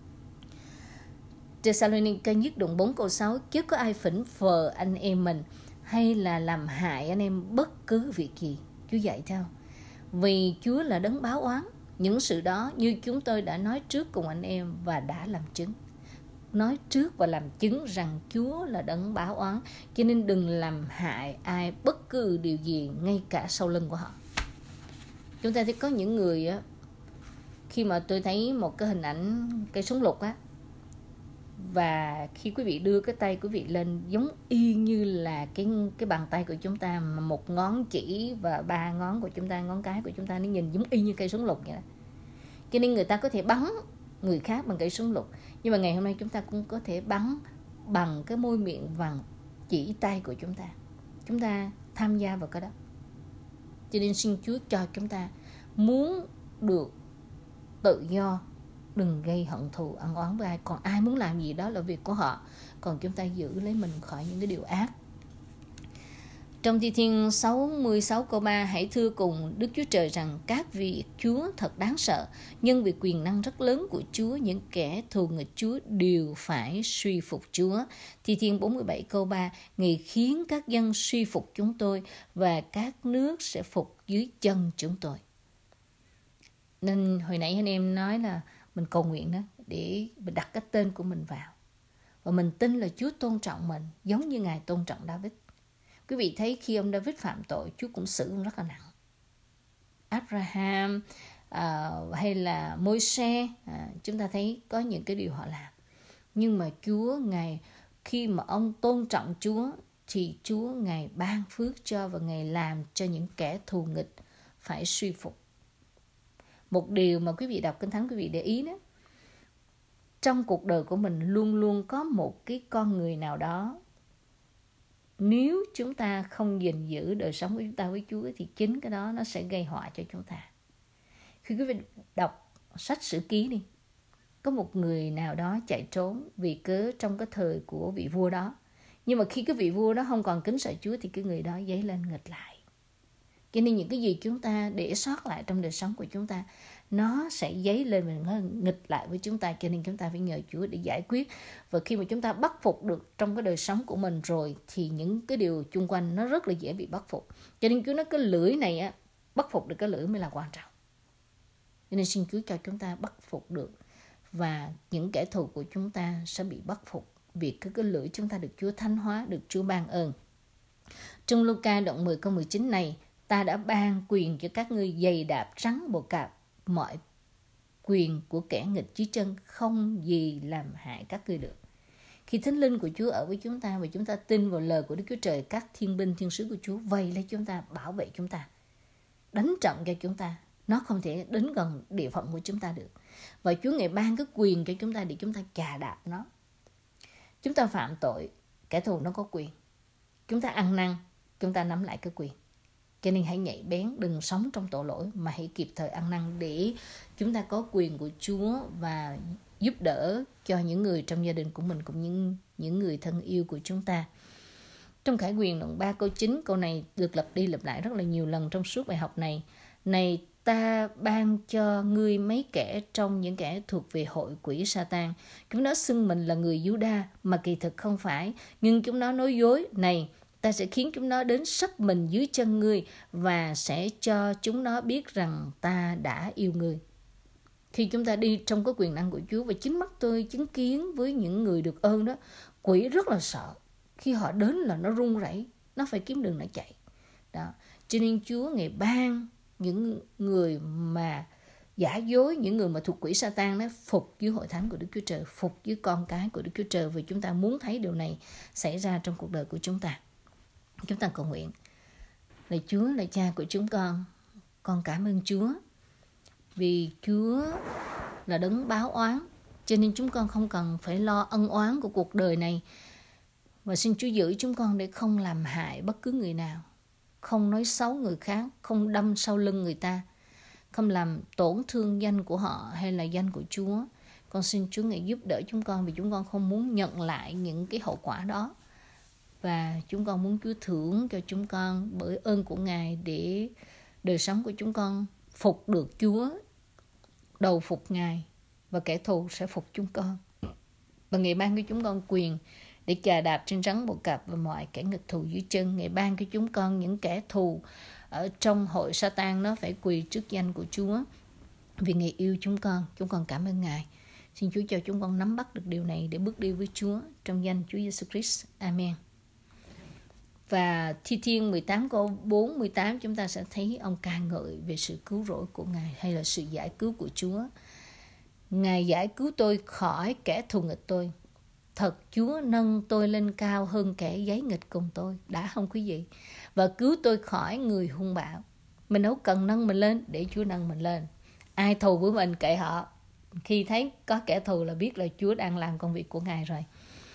Thessalonica nhất đoạn bốn câu sáu, chứ có ai phỉnh phờ anh em mình hay là làm hại anh em bất cứ việc gì. Chúa dạy theo, vì Chúa là đấng báo oán. Những sự đó như chúng tôi đã nói trước cùng anh em và đã làm chứng. Nói trước và làm chứng rằng Chúa là đấng báo oán, cho nên đừng làm hại ai bất cứ điều gì, ngay cả sau lưng của họ. Chúng ta thấy có những người á, khi mà tôi thấy một cái hình ảnh cây súng lục á, và khi quý vị đưa cái tay quý vị lên, giống y như là cái cái bàn tay của chúng ta, mà một ngón chỉ và ba ngón của chúng ta, ngón cái của chúng ta, nó nhìn giống y như cây súng lục vậy đó. Cho nên người ta có thể bắn người khác bằng cây súng lục, nhưng mà ngày hôm nay chúng ta cũng có thể bắn bằng cái môi miệng và chỉ tay của chúng ta. Chúng ta tham gia vào cái đó. Cho nên xin Chúa cho chúng ta muốn được tự do, đừng gây hận thù ân oán với ai. Còn ai muốn làm gì đó là việc của họ, còn chúng ta giữ lấy mình khỏi những cái điều ác. Trong Thi Thiên sáu mươi sáu câu ba, hãy thưa cùng Đức Chúa Trời rằng các việc Chúa thật đáng sợ, nhưng vì quyền năng rất lớn của Chúa, những kẻ thù nghịch Chúa đều phải suy phục Chúa. Thi Thiên bốn mươi bảy câu ba, Ngài khiến các dân suy phục chúng tôi và các nước sẽ phục dưới chân chúng tôi. Nên hồi nãy anh em nói là mình cầu nguyện đó, để mình đặt cái tên của mình vào. Và mình tin là Chúa tôn trọng mình, giống như Ngài tôn trọng David. Quý vị thấy khi ông David phạm tội, Chúa cũng xử ông rất là nặng. Abraham uh, hay là Môi-se, uh, chúng ta thấy có những cái điều họ làm. Nhưng mà Chúa, Ngài khi mà ông tôn trọng Chúa, thì Chúa Ngài ban phước cho và Ngài làm cho những kẻ thù nghịch phải suy phục. Một điều mà quý vị đọc Kinh Thánh quý vị để ý đó, trong cuộc đời của mình luôn luôn có một cái con người nào đó, nếu chúng ta không gìn giữ đời sống của chúng ta với Chúa thì chính cái đó nó sẽ gây họa cho chúng ta. Khi quý vị đọc sách Sử Ký đi, có một người nào đó chạy trốn vì cớ trong cái thời của vị vua đó. Nhưng mà khi cái vị vua đó không còn kính sợ Chúa thì cái người đó dấy lên nghịch lại. Cho nên những cái gì chúng ta để sót lại trong đời sống của chúng ta, nó sẽ dấy lên và nghịch lại với chúng ta. Cho nên chúng ta phải nhờ Chúa để giải quyết. Và khi mà chúng ta bắt phục được trong cái đời sống của mình rồi, thì những cái điều chung quanh nó rất là dễ bị bắt phục. Cho nên Chúa nói cái lưỡi này á, bắt phục được cái lưỡi mới là quan trọng. Cho nên xin Chúa cho chúng ta bắt phục được, và những kẻ thù của chúng ta sẽ bị bắt phục vì cái, cái lưỡi chúng ta được Chúa thánh hóa, được Chúa ban ơn. Trong Luca đoạn mười câu mười chín này, ta đã ban quyền cho các ngươi giày đạp rắn bồ cạp, mọi quyền của kẻ nghịch dưới chân, không gì làm hại các ngươi được. Khi Thánh Linh của Chúa ở với chúng ta và chúng ta tin vào lời của Đức Chúa Trời, các thiên binh thiên sứ của Chúa vây lấy chúng ta, bảo vệ chúng ta, đánh trận cho chúng ta, nó không thể đến gần địa phận của chúng ta được. Và Chúa Ngài ban cái quyền cho chúng ta để chúng ta chà đạp nó. Chúng ta phạm tội, kẻ thù nó có quyền. Chúng ta ăn năn, chúng ta nắm lại cái quyền. Cho nên hãy nhạy bén, đừng sống trong tội lỗi, mà hãy kịp thời ăn năn để chúng ta có quyền của Chúa và giúp đỡ cho những người trong gia đình của mình, cũng như những người thân yêu của chúng ta. Trong Khải Huyền đoạn ba câu chín, câu này được lặp đi lặp lại rất là nhiều lần trong suốt bài học này. Này, ta ban cho ngươi mấy kẻ trong những kẻ thuộc về hội quỷ Sa-tan. Chúng nó xưng mình là người Giu-đa mà kỳ thực không phải, nhưng chúng nó nói dối. Này, ta sẽ khiến chúng nó đến sấp mình dưới chân ngươi và sẽ cho chúng nó biết rằng ta đã yêu ngươi. Khi chúng ta đi trong cái quyền năng của Chúa, và chính mắt tôi chứng kiến với những người được ơn đó, quỷ rất là sợ. Khi họ đến là nó run rẩy, nó phải kiếm đường nó chạy. Đó. Cho nên Chúa Ngài ban những người mà giả dối, những người mà thuộc quỷ Sa-tan đó phục dưới hội thánh của Đức Chúa Trời, phục dưới con cái của Đức Chúa Trời. Vì chúng ta muốn thấy điều này xảy ra trong cuộc đời của chúng ta. Chúng ta cầu nguyện. Lạy Chúa, lạy Cha của chúng con, con cảm ơn Chúa vì Chúa là đấng báo oán, cho nên chúng con không cần phải lo ân oán của cuộc đời này. Và xin Chúa giữ chúng con để không làm hại bất cứ người nào, không nói xấu người khác, không đâm sau lưng người ta, không làm tổn thương danh của họ hay là danh của Chúa. Con xin Chúa Ngài giúp đỡ chúng con, vì chúng con không muốn nhận lại những cái hậu quả đó. Và chúng con muốn Chúa thưởng cho chúng con bởi ơn của Ngài, để đời sống của chúng con phục được Chúa, đầu phục Ngài, và kẻ thù sẽ phục chúng con. Và Ngài ban cho chúng con quyền để chà đạp trên rắn bồ cạp và mọi kẻ nghịch thù dưới chân. Ngài ban cho chúng con những kẻ thù ở trong hội Sa-tan nó phải quỳ trước danh của Chúa, vì Ngài yêu chúng con. Chúng con cảm ơn Ngài. Xin Chúa cho chúng con nắm bắt được điều này để bước đi với Chúa, trong danh Chúa Giêsu Christ. Amen. Và Thi Thiên mười tám câu bốn mười tám, chúng ta sẽ thấy ông ca ngợi về sự cứu rỗi của Ngài, hay là sự giải cứu của Chúa. Ngài giải cứu tôi khỏi kẻ thù nghịch tôi. Thật Chúa nâng tôi lên cao hơn kẻ giấy nghịch cùng tôi. Đã không quý vị? Và cứu tôi khỏi người hung bạo. Mình đâu cần nâng mình lên, để Chúa nâng mình lên. Ai thù với mình kệ họ. Khi thấy có kẻ thù là biết là Chúa đang làm công việc của Ngài rồi.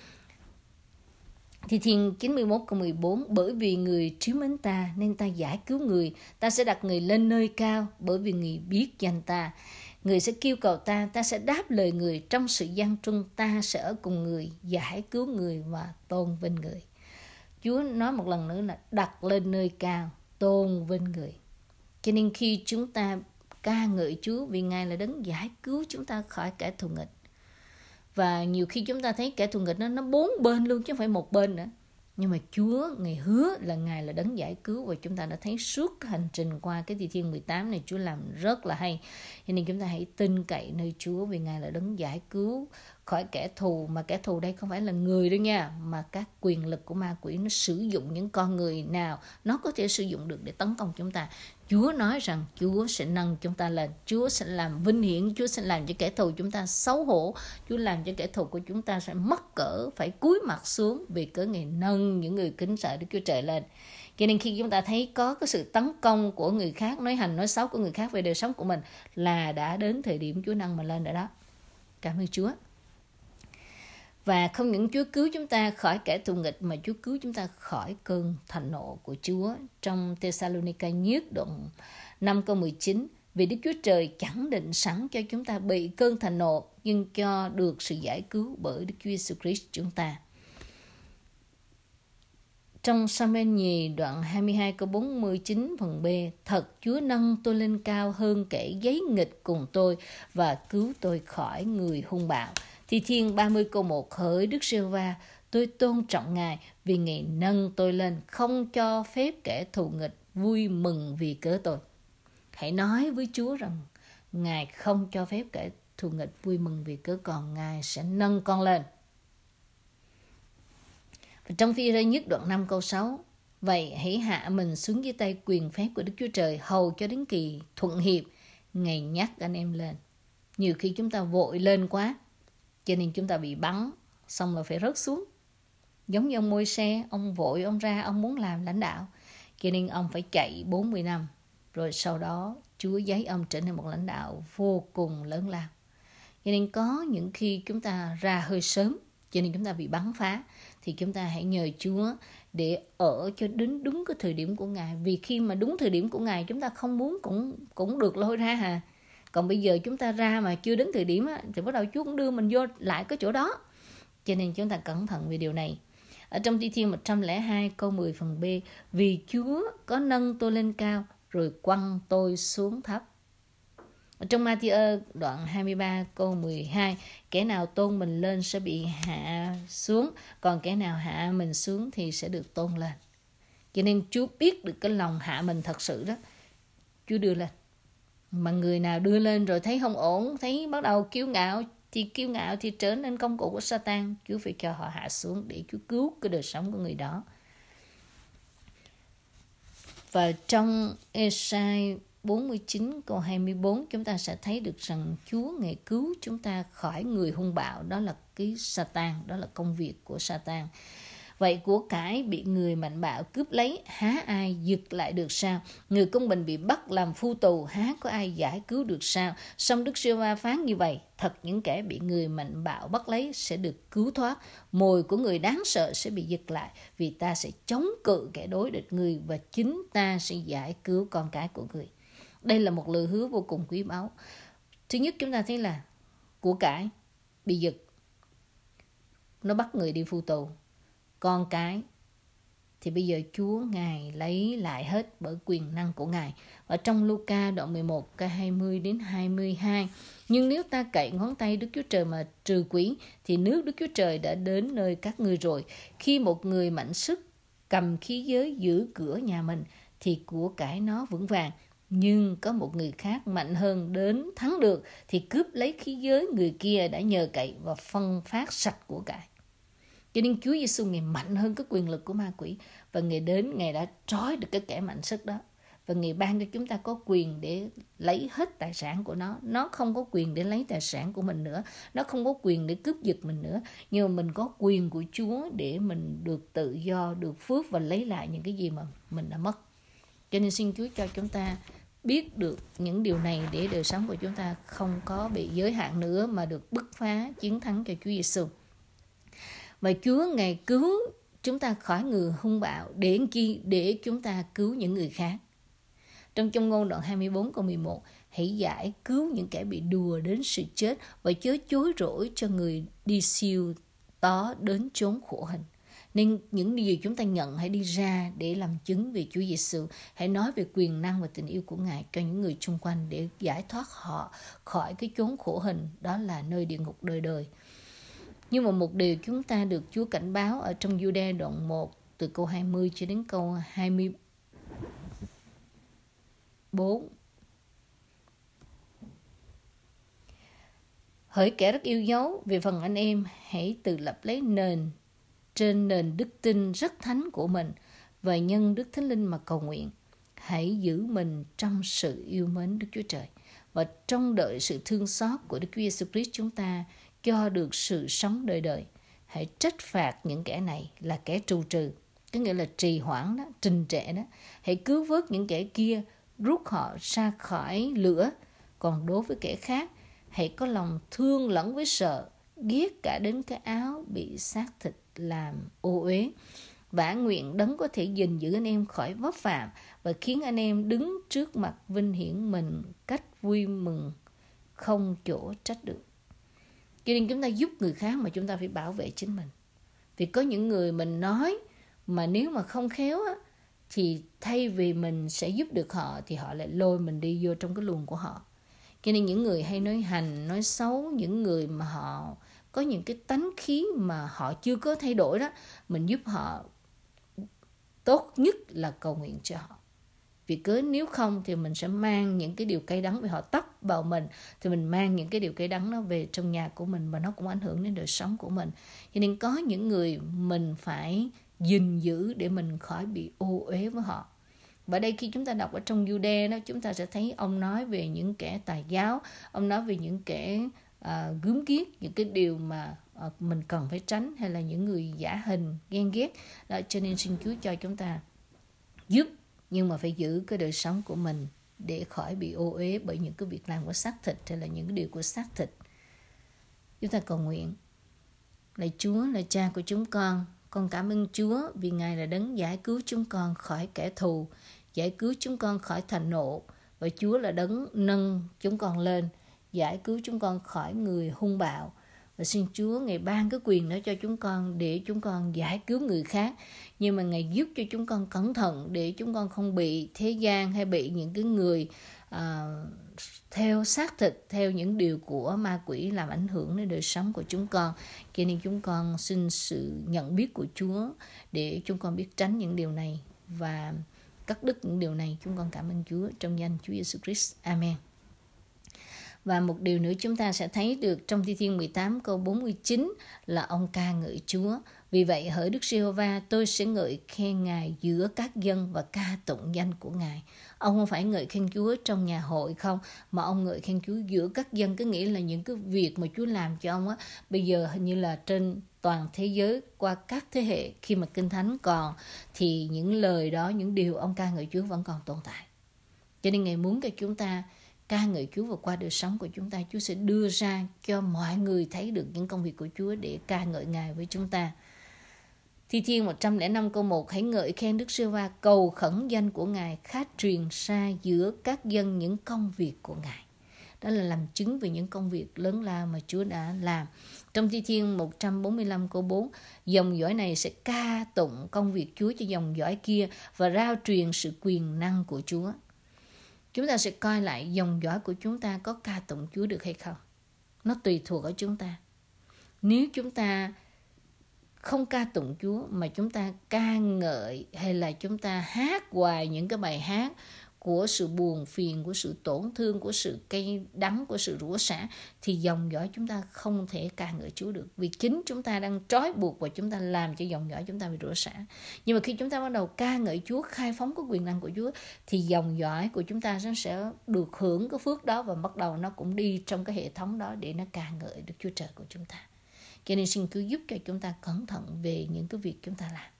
Thi Thiên chín mươi mốt câu mười bốn, bởi vì người trìu mến ta nên ta giải cứu người, ta sẽ đặt người lên nơi cao, bởi vì người biết danh ta. Người sẽ kêu cầu ta, ta sẽ đáp lời người, trong sự gian truân ta sẽ ở cùng người, giải cứu người và tôn vinh người. Chúa nói một lần nữa là đặt lên nơi cao, tôn vinh người. Cho nên khi chúng ta ca ngợi Chúa, vì Ngài là đấng giải cứu chúng ta khỏi kẻ thù nghịch. Và nhiều khi chúng ta thấy kẻ thù nghịch nó, nó bốn bên luôn, chứ không phải một bên nữa. Nhưng mà Chúa, Ngài hứa là Ngài là đấng giải cứu. Và chúng ta đã thấy suốt cái hành trình qua cái Thi Thiên mười tám này, Chúa làm rất là hay. Cho nên chúng ta hãy tin cậy nơi Chúa, vì Ngài là đấng giải cứu khỏi kẻ thù. Mà kẻ thù đây không phải là người đâu nha, mà các quyền lực của ma quỷ nó sử dụng những con người nào nó có thể sử dụng được để tấn công chúng ta. Chúa nói rằng Chúa sẽ nâng chúng ta lên, Chúa sẽ làm vinh hiển, Chúa sẽ làm cho kẻ thù chúng ta xấu hổ, Chúa làm cho kẻ thù của chúng ta sẽ mắc cỡ, phải cúi mặt xuống, vì cớ Ngài nâng những người kính sợ Đức Chúa Trời lên. Cho nên khi chúng ta thấy có cái sự tấn công của người khác, nói hành nói xấu của người khác về đời sống của mình, là đã đến thời điểm Chúa nâng mình lên rồi đó. Cảm ơn Chúa. Và không những Chúa cứu chúng ta khỏi kẻ thù nghịch, mà Chúa cứu chúng ta khỏi cơn thạnh nộ của Chúa. Trong Thessalonica nhất đoạn năm câu mười chín, Vì Đức Chúa Trời chẳng định sẵn cho chúng ta bị cơn thịnh nộ, nhưng cho được sự giải cứu bởi Đức Chúa Giêsu Christ chúng ta. Trong Sa-muel nhì đoạn hai mươi hai câu bốn mươi chín phần B, thật Chúa nâng tôi lên cao hơn kẻ giấy nghịch cùng tôi và cứu tôi khỏi người hung bạo. Thi Thiên ba mươi câu một, hỡi Đức Giê-hô-va, tôi tôn trọng Ngài vì Ngài nâng tôi lên, không cho phép kẻ thù nghịch vui mừng vì cớ tôi. Hãy nói với Chúa rằng Ngài không cho phép kẻ thù nghịch vui mừng vì cớ con, Ngài sẽ nâng con lên. Và trong Phi-e-rơ nhất đoạn năm câu sáu, vậy hãy hạ mình xuống dưới tay quyền phép của Đức Chúa Trời, hầu cho đến kỳ thuận hiệp, Ngài nhắc anh em lên. Nhiều khi chúng ta vội lên quá, cho nên chúng ta bị bắn, xong là phải rớt xuống. Giống như ông Môi-se, ông vội, ông ra, ông muốn làm lãnh đạo, cho nên ông phải chạy bốn mươi năm. Rồi sau đó Chúa giấy ông trở nên một lãnh đạo vô cùng lớn lao. Cho nên có những khi chúng ta ra hơi sớm, cho nên chúng ta bị bắn phá, thì chúng ta hãy nhờ Chúa để ở cho đến đúng cái thời điểm của Ngài. Vì khi mà đúng thời điểm của Ngài chúng ta không muốn cũng cũng được lôi ra hà. Còn bây giờ chúng ta ra mà chưa đến thời điểm á, thì bắt đầu Chúa cũng đưa mình vô lại cái chỗ đó. Cho nên chúng ta cẩn thận về điều này. Ở trong Thi Thiên một trăm lẻ hai câu mười phần B, vì Chúa có nâng tôi lên cao rồi quăng tôi xuống thấp. Ở trong Ma-thi-ơ đoạn hai mươi ba câu mười hai, kẻ nào tôn mình lên sẽ bị hạ xuống, còn kẻ nào hạ mình xuống thì sẽ được tôn lên. Cho nên Chúa biết được cái lòng hạ mình thật sự đó, Chúa đưa lên. Mà người nào đưa lên rồi thấy không ổn, thấy bắt đầu kiêu ngạo, thì kiêu ngạo thì trở nên công cụ của Sa-tan. Chúa phải cho họ hạ xuống để Chúa cứu cái đời sống của người đó. Và trong Ê-sai bốn mươi chín câu hai mươi bốn, chúng ta sẽ thấy được rằng Chúa Ngài cứu chúng ta khỏi người hung bạo. Đó là cái Sa-tan, đó là công việc của Sa-tan. Vậy của cải bị người mạnh bạo cướp lấy, há ai giật lại được sao? Người công bình bị bắt làm phu tù, há có ai giải cứu được sao? Song Đức Giê-hô-va phán như vậy, thật những kẻ bị người mạnh bạo bắt lấy sẽ được cứu thoát, mồi của người đáng sợ sẽ bị giật lại, vì ta sẽ chống cự kẻ đối địch người và chính ta sẽ giải cứu con cái của người. Đây là một lời hứa vô cùng quý báu. Thứ nhất, chúng ta thấy là của cải bị giật, nó bắt người đi phu tù. Con cái thì bây giờ Chúa Ngài lấy lại hết bởi quyền năng của Ngài. Và trong Luca đoạn mười một câu hai mươi đến hai mươi hai, nhưng nếu ta cậy ngón tay Đức Chúa Trời mà trừ quỷ, thì nước Đức Chúa Trời đã đến nơi các ngươi rồi. Khi một người mạnh sức cầm khí giới giữ cửa nhà mình, thì của cải nó vững vàng. Nhưng có một người khác mạnh hơn đến thắng được, thì cướp lấy khí giới người kia đã nhờ cậy và phân phát sạch của cải. Cho nên Chúa Giêsu Ngài mạnh hơn cái quyền lực của ma quỷ, và Ngài đến, Ngài đã trói được cái kẻ mạnh sức đó, và Ngài ban cho chúng ta có quyền để lấy hết tài sản của nó. Nó không có quyền để lấy tài sản của mình nữa, nó không có quyền để cướp giật mình nữa, nhưng mà mình có quyền của Chúa để mình được tự do, được phước và lấy lại những cái gì mà mình đã mất. Cho nên xin Chúa cho chúng ta biết được những điều này để đời sống của chúng ta không có bị giới hạn nữa, mà được bứt phá chiến thắng cho Chúa Giêsu. Và Chúa Ngài cứu chúng ta khỏi người hung bạo để chi? Để chúng ta cứu những người khác. Trong Châm ngôn đoạn hai mươi bốn câu mười một, hãy giải cứu những kẻ bị đùa đến sự chết và chớ chối rỗi cho người đi siêu tó đến chốn khổ hình. Nên những điều chúng ta nhận hãy đi ra để làm chứng về Chúa Giêsu. Hãy nói về quyền năng và tình yêu của Ngài cho những người xung quanh để giải thoát họ khỏi cái chốn khổ hình, đó là nơi địa ngục đời đời. Nhưng mà một điều chúng ta được Chúa cảnh báo ở trong Giô-đa đoạn một từ câu hai mươi cho đến câu hai mươi bốn. Hỡi kẻ rất yêu dấu, về phần anh em, hãy tự lập lấy nền trên nền đức tin rất thánh của mình và nhân Đức Thánh Linh mà cầu nguyện. Hãy giữ mình trong sự yêu mến Đức Chúa Trời và trong đợi sự thương xót của Đức Chúa Giêsu Christ chúng ta cho được sự sống đời đời. Hãy trách phạt những kẻ này là kẻ trù trừ, có nghĩa là trì hoãn đó, trình trệ đó. Hãy cứu vớt những kẻ kia, rút họ ra khỏi lửa. Còn đối với kẻ khác, hãy có lòng thương lẫn với sợ, ghét cả đến cái áo bị xác thịt làm ô uế. Vả nguyện Đấng có thể gìn giữ anh em khỏi vấp phạm và khiến anh em đứng trước mặt vinh hiển mình cách vui mừng không chỗ trách được. Cho nên chúng ta giúp người khác mà chúng ta phải bảo vệ chính mình. Vì có những người mình nói mà nếu mà không khéo á, thì thay vì mình sẽ giúp được họ thì họ lại lôi mình đi vô trong cái luồng của họ. Cho nên những người hay nói hành, nói xấu, những người mà họ có những cái tánh khí mà họ chưa có thay đổi đó, mình giúp họ tốt nhất là cầu nguyện cho họ. Vì cớ nếu không thì mình sẽ mang những cái điều cay đắng, vì họ tấp vào mình thì mình mang những cái điều cay đắng nó về trong nhà của mình và nó cũng ảnh hưởng đến đời sống của mình. Cho nên có những người mình phải gìn giữ để mình khỏi bị ô uế với họ. Và đây khi chúng ta đọc ở trong Giu-đa đó, chúng ta sẽ thấy ông nói về những kẻ tà giáo, ông nói về những kẻ à, gớm ghiếc, những cái điều mà à, mình cần phải tránh, hay là những người giả hình, ghen ghét. Đó, cho nên xin Chúa cho chúng ta giúp, nhưng mà phải giữ cái đời sống của mình để khỏi bị ô uế bởi những cái việc làm của xác thịt hay là những cái điều của xác thịt. Chúng ta cầu nguyện. Lạy Chúa, là Cha của chúng con, con cảm ơn Chúa vì Ngài là Đấng giải cứu chúng con khỏi kẻ thù, giải cứu chúng con khỏi thành nộ, và Chúa là Đấng nâng chúng con lên, giải cứu chúng con khỏi người hung bạo. Và xin Chúa Ngài ban cái quyền đó cho chúng con để chúng con giải cứu người khác. Nhưng mà Ngài giúp cho chúng con cẩn thận để chúng con không bị thế gian hay bị những cái người à, theo xác thịt, theo những điều của ma quỷ làm ảnh hưởng đến đời sống của chúng con. Cho nên chúng con xin sự nhận biết của Chúa để chúng con biết tránh những điều này và cắt đứt những điều này. Chúng con cảm ơn Chúa trong danh Chúa Giêsu Christ. Amen. Và một điều nữa chúng ta sẽ thấy được trong Thi Thiên mười tám câu bốn mươi chín là ông ca ngợi Chúa. Vì vậy hỡi Đức Giê-hô-va, tôi sẽ ngợi khen Ngài giữa các dân và ca tụng danh của Ngài. Ông không phải ngợi khen Chúa trong nhà hội không, mà ông ngợi khen Chúa giữa các dân. Có nghĩa là những cái việc mà Chúa làm cho ông á, bây giờ hình như là trên toàn thế giới qua các thế hệ, khi mà Kinh Thánh còn thì những lời đó, những điều ông ca ngợi Chúa vẫn còn tồn tại. Cho nên Ngài muốn cho chúng ta ca ngợi Chúa, và qua đời sống của chúng ta, Chúa sẽ đưa ra cho mọi người thấy được những công việc của Chúa để ca ngợi Ngài với chúng ta. Thi Thiên một trăm lẻ năm câu một: hãy ngợi khen Đức Giê-hô-va, cầu khẩn danh của Ngài, khá truyền ra giữa các dân những công việc của Ngài. Đó là làm chứng về những công việc lớn lao mà Chúa đã làm. Trong Thi Thiên một trăm bốn mươi lăm câu bốn: dòng dõi này sẽ ca tụng công việc Chúa cho dòng dõi kia và rao truyền sự quyền năng của Chúa. Chúng ta sẽ coi lại dòng dõi của chúng ta có ca tụng Chúa được hay không. Nó tùy thuộc ở chúng ta. Nếu chúng ta không ca tụng Chúa mà chúng ta ca ngợi hay là chúng ta hát hoài những cái bài hát của sự buồn phiền, của sự tổn thương, của sự cay đắng, của sự rủa xả, thì dòng dõi chúng ta không thể ca ngợi Chúa được. Vì chính chúng ta đang trói buộc và chúng ta làm cho dòng dõi chúng ta bị rủa xả. Nhưng mà khi chúng ta bắt đầu ca ngợi Chúa, khai phóng cái quyền năng của Chúa, thì dòng dõi của chúng ta sẽ được hưởng cái phước đó, và bắt đầu nó cũng đi trong cái hệ thống đó để nó ca ngợi Đức Chúa Trời của chúng ta. Cho nên xin Chúa giúp cho chúng ta cẩn thận về những cái việc chúng ta làm.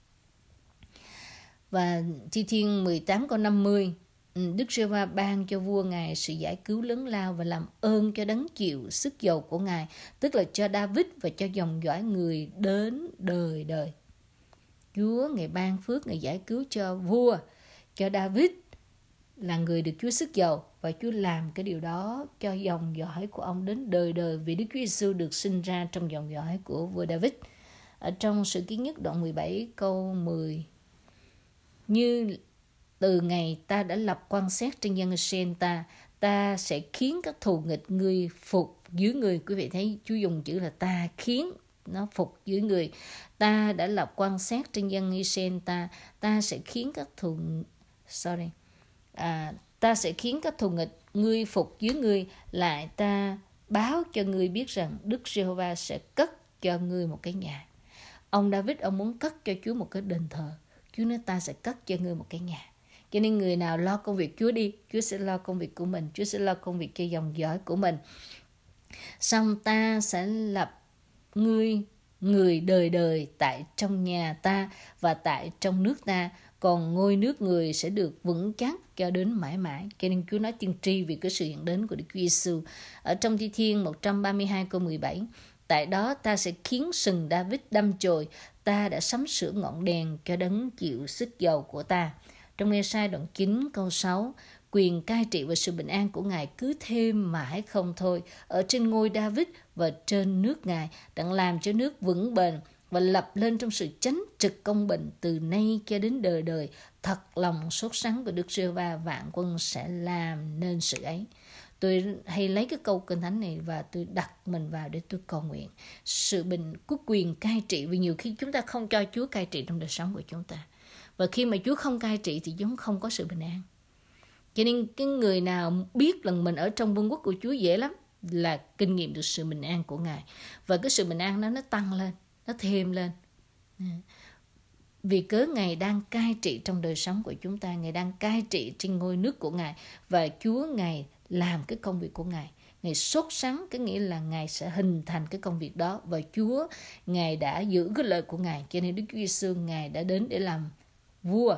Và Thi Thiên mười tám câu năm mươi: Đức Giê-hô-va ban cho vua Ngài sự giải cứu lớn lao và làm ơn cho đấng chịu sức dầu của Ngài, tức là cho David và cho dòng dõi người đến đời đời. Chúa Ngài ban phước, Ngài giải cứu cho vua, cho David là người được Chúa sức dầu, và Chúa làm cái điều đó cho dòng dõi của ông đến đời đời, vì Đức Chúa Giêsu được sinh ra trong dòng dõi của vua David. Ở trong Sử Ký Nhất đoạn mười bảy câu mười: như từ ngày ta đã lập quan xét trên dân Israel ta, ta sẽ khiến các thù nghịch ngươi phục dưới người. Quý vị thấy Chúa dùng chữ là ta khiến, nó phục dưới người. Ta đã lập quan xét trên dân Israel ta, ta sẽ khiến các thù sorry à, ta sẽ khiến các thù nghịch ngươi phục dưới ngươi. Lại ta báo cho ngươi biết rằng Đức Giê-hô-va sẽ cất cho ngươi một cái nhà. Ông David ông muốn cất cho Chúa một cái đền thờ. Chúa nói ta sẽ cất cho ngươi một cái nhà. Cho nên người nào lo công việc Chúa đi, Chúa sẽ lo công việc của mình, Chúa sẽ lo công việc cho dòng dõi của mình. Xong ta sẽ lập ngươi người đời đời tại trong nhà ta và tại trong nước ta, còn ngôi nước người sẽ được vững chắc cho đến mãi mãi. Cho nên Chúa nói tiên tri về cái sự hiện đến của Đức Chúa Giêsu. Ở trong Thi Thiên một trăm ba mươi hai câu mười bảy: tại đó ta sẽ khiến sừng David đâm chồi, ta đã sắm sửa ngọn đèn cho đấng chịu sức dầu của ta. Trong Ê-sai đoạn chín câu sáu, quyền cai trị và sự bình an của Ngài cứ thêm mãi không thôi ở trên ngôi David và trên nước Ngài, đặng làm cho nước vững bền và lập lên trong sự chánh trực công bình từ nay cho đến đời đời. Thật lòng sốt sắng của Đức Giê-hô-va vạn quân sẽ làm nên sự ấy. Tôi hay lấy cái câu Kinh Thánh này và tôi đặt mình vào để tôi cầu nguyện sự bình của quyền cai trị, vì nhiều khi chúng ta không cho Chúa cai trị trong đời sống của chúng ta, và khi mà Chúa không cai trị thì chúng không có sự bình an. Cho nên cái người nào biết là mình ở trong vương quốc của Chúa dễ lắm là kinh nghiệm được sự bình an của Ngài, và cái sự bình an đó nó tăng lên, nó thêm lên. Vì cớ Ngài đang cai trị trong đời sống của chúng ta, Ngài đang cai trị trên ngôi nước của Ngài, và Chúa Ngài làm cái công việc của Ngài. Ngài sốt sắng, cái nghĩa là Ngài sẽ hình thành cái công việc đó, và Chúa Ngài đã giữ cái lời của Ngài. Cho nên Đức Chúa Giêsu Ngài đã đến để làm vua,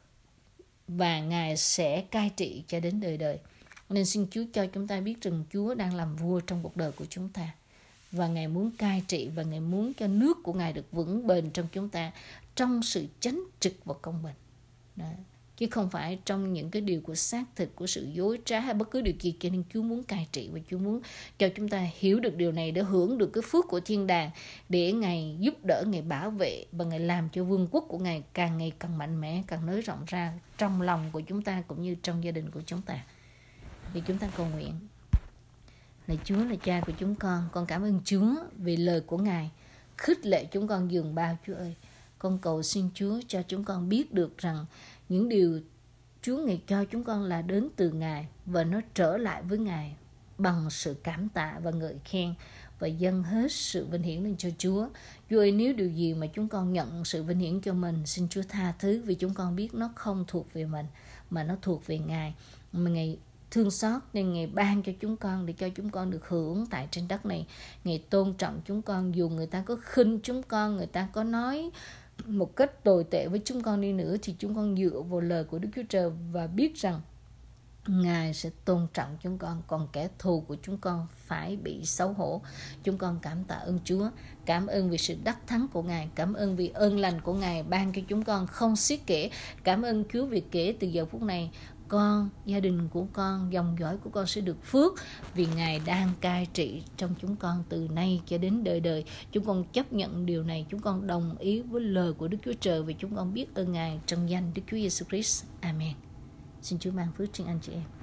và Ngài sẽ cai trị cho đến đời đời. Nên xin Chúa cho chúng ta biết rằng Chúa đang làm vua trong cuộc đời của chúng ta, và Ngài muốn cai trị, và Ngài muốn cho nước của Ngài được vững bền trong chúng ta, trong sự chánh trực và công bình. Đó. Chứ không phải trong những cái điều của xác thịt, của sự dối trá hay bất cứ điều gì. Cho nên Chúa muốn cai trị, và Chúa muốn cho chúng ta hiểu được điều này để hưởng được cái phước của thiên đàng, để Ngài giúp đỡ, Ngài bảo vệ, và Ngài làm cho vương quốc của Ngài càng ngày càng mạnh mẽ, càng nới rộng ra trong lòng của chúng ta cũng như trong gia đình của chúng ta. Thì chúng ta cầu nguyện. Lạy Chúa là Cha của chúng con, con cảm ơn Chúa vì lời của Ngài khích lệ chúng con dường bao. Chúa ơi, con cầu xin Chúa cho chúng con biết được rằng những điều Chúa Ngài cho chúng con là đến từ Ngài, và nó trở lại với Ngài bằng sự cảm tạ và ngợi khen, và dâng hết sự vinh hiển lên cho Chúa. Chúa ơi, nếu điều gì mà chúng con nhận sự vinh hiển cho mình, xin Chúa tha thứ, vì chúng con biết nó không thuộc về mình mà nó thuộc về Ngài. Mà Ngài thương xót nên Ngài ban cho chúng con để cho chúng con được hưởng tại trên đất này. Ngài tôn trọng chúng con, dù người ta có khinh chúng con, người ta có nói một cách tồi tệ với chúng con đi nữa, thì chúng con dựa vào lời của Đức Chúa Trời và biết rằng Ngài sẽ tôn trọng chúng con, còn kẻ thù của chúng con phải bị xấu hổ. Chúng con cảm tạ ơn Chúa, cảm ơn vì sự đắc thắng của Ngài, cảm ơn vì ơn lành của Ngài ban cho chúng con không xiết kể. Cảm ơn Chúa vì kể từ giờ phút này, con, gia đình của con, dòng dõi của con sẽ được phước, vì Ngài đang cai trị trong chúng con từ nay cho đến đời đời. Chúng con chấp nhận điều này, chúng con đồng ý với lời của Đức Chúa Trời, vì chúng con biết ơn Ngài trong danh Đức Chúa Giêsu Christ. Amen. Xin Chúa ban phước trên anh chị em.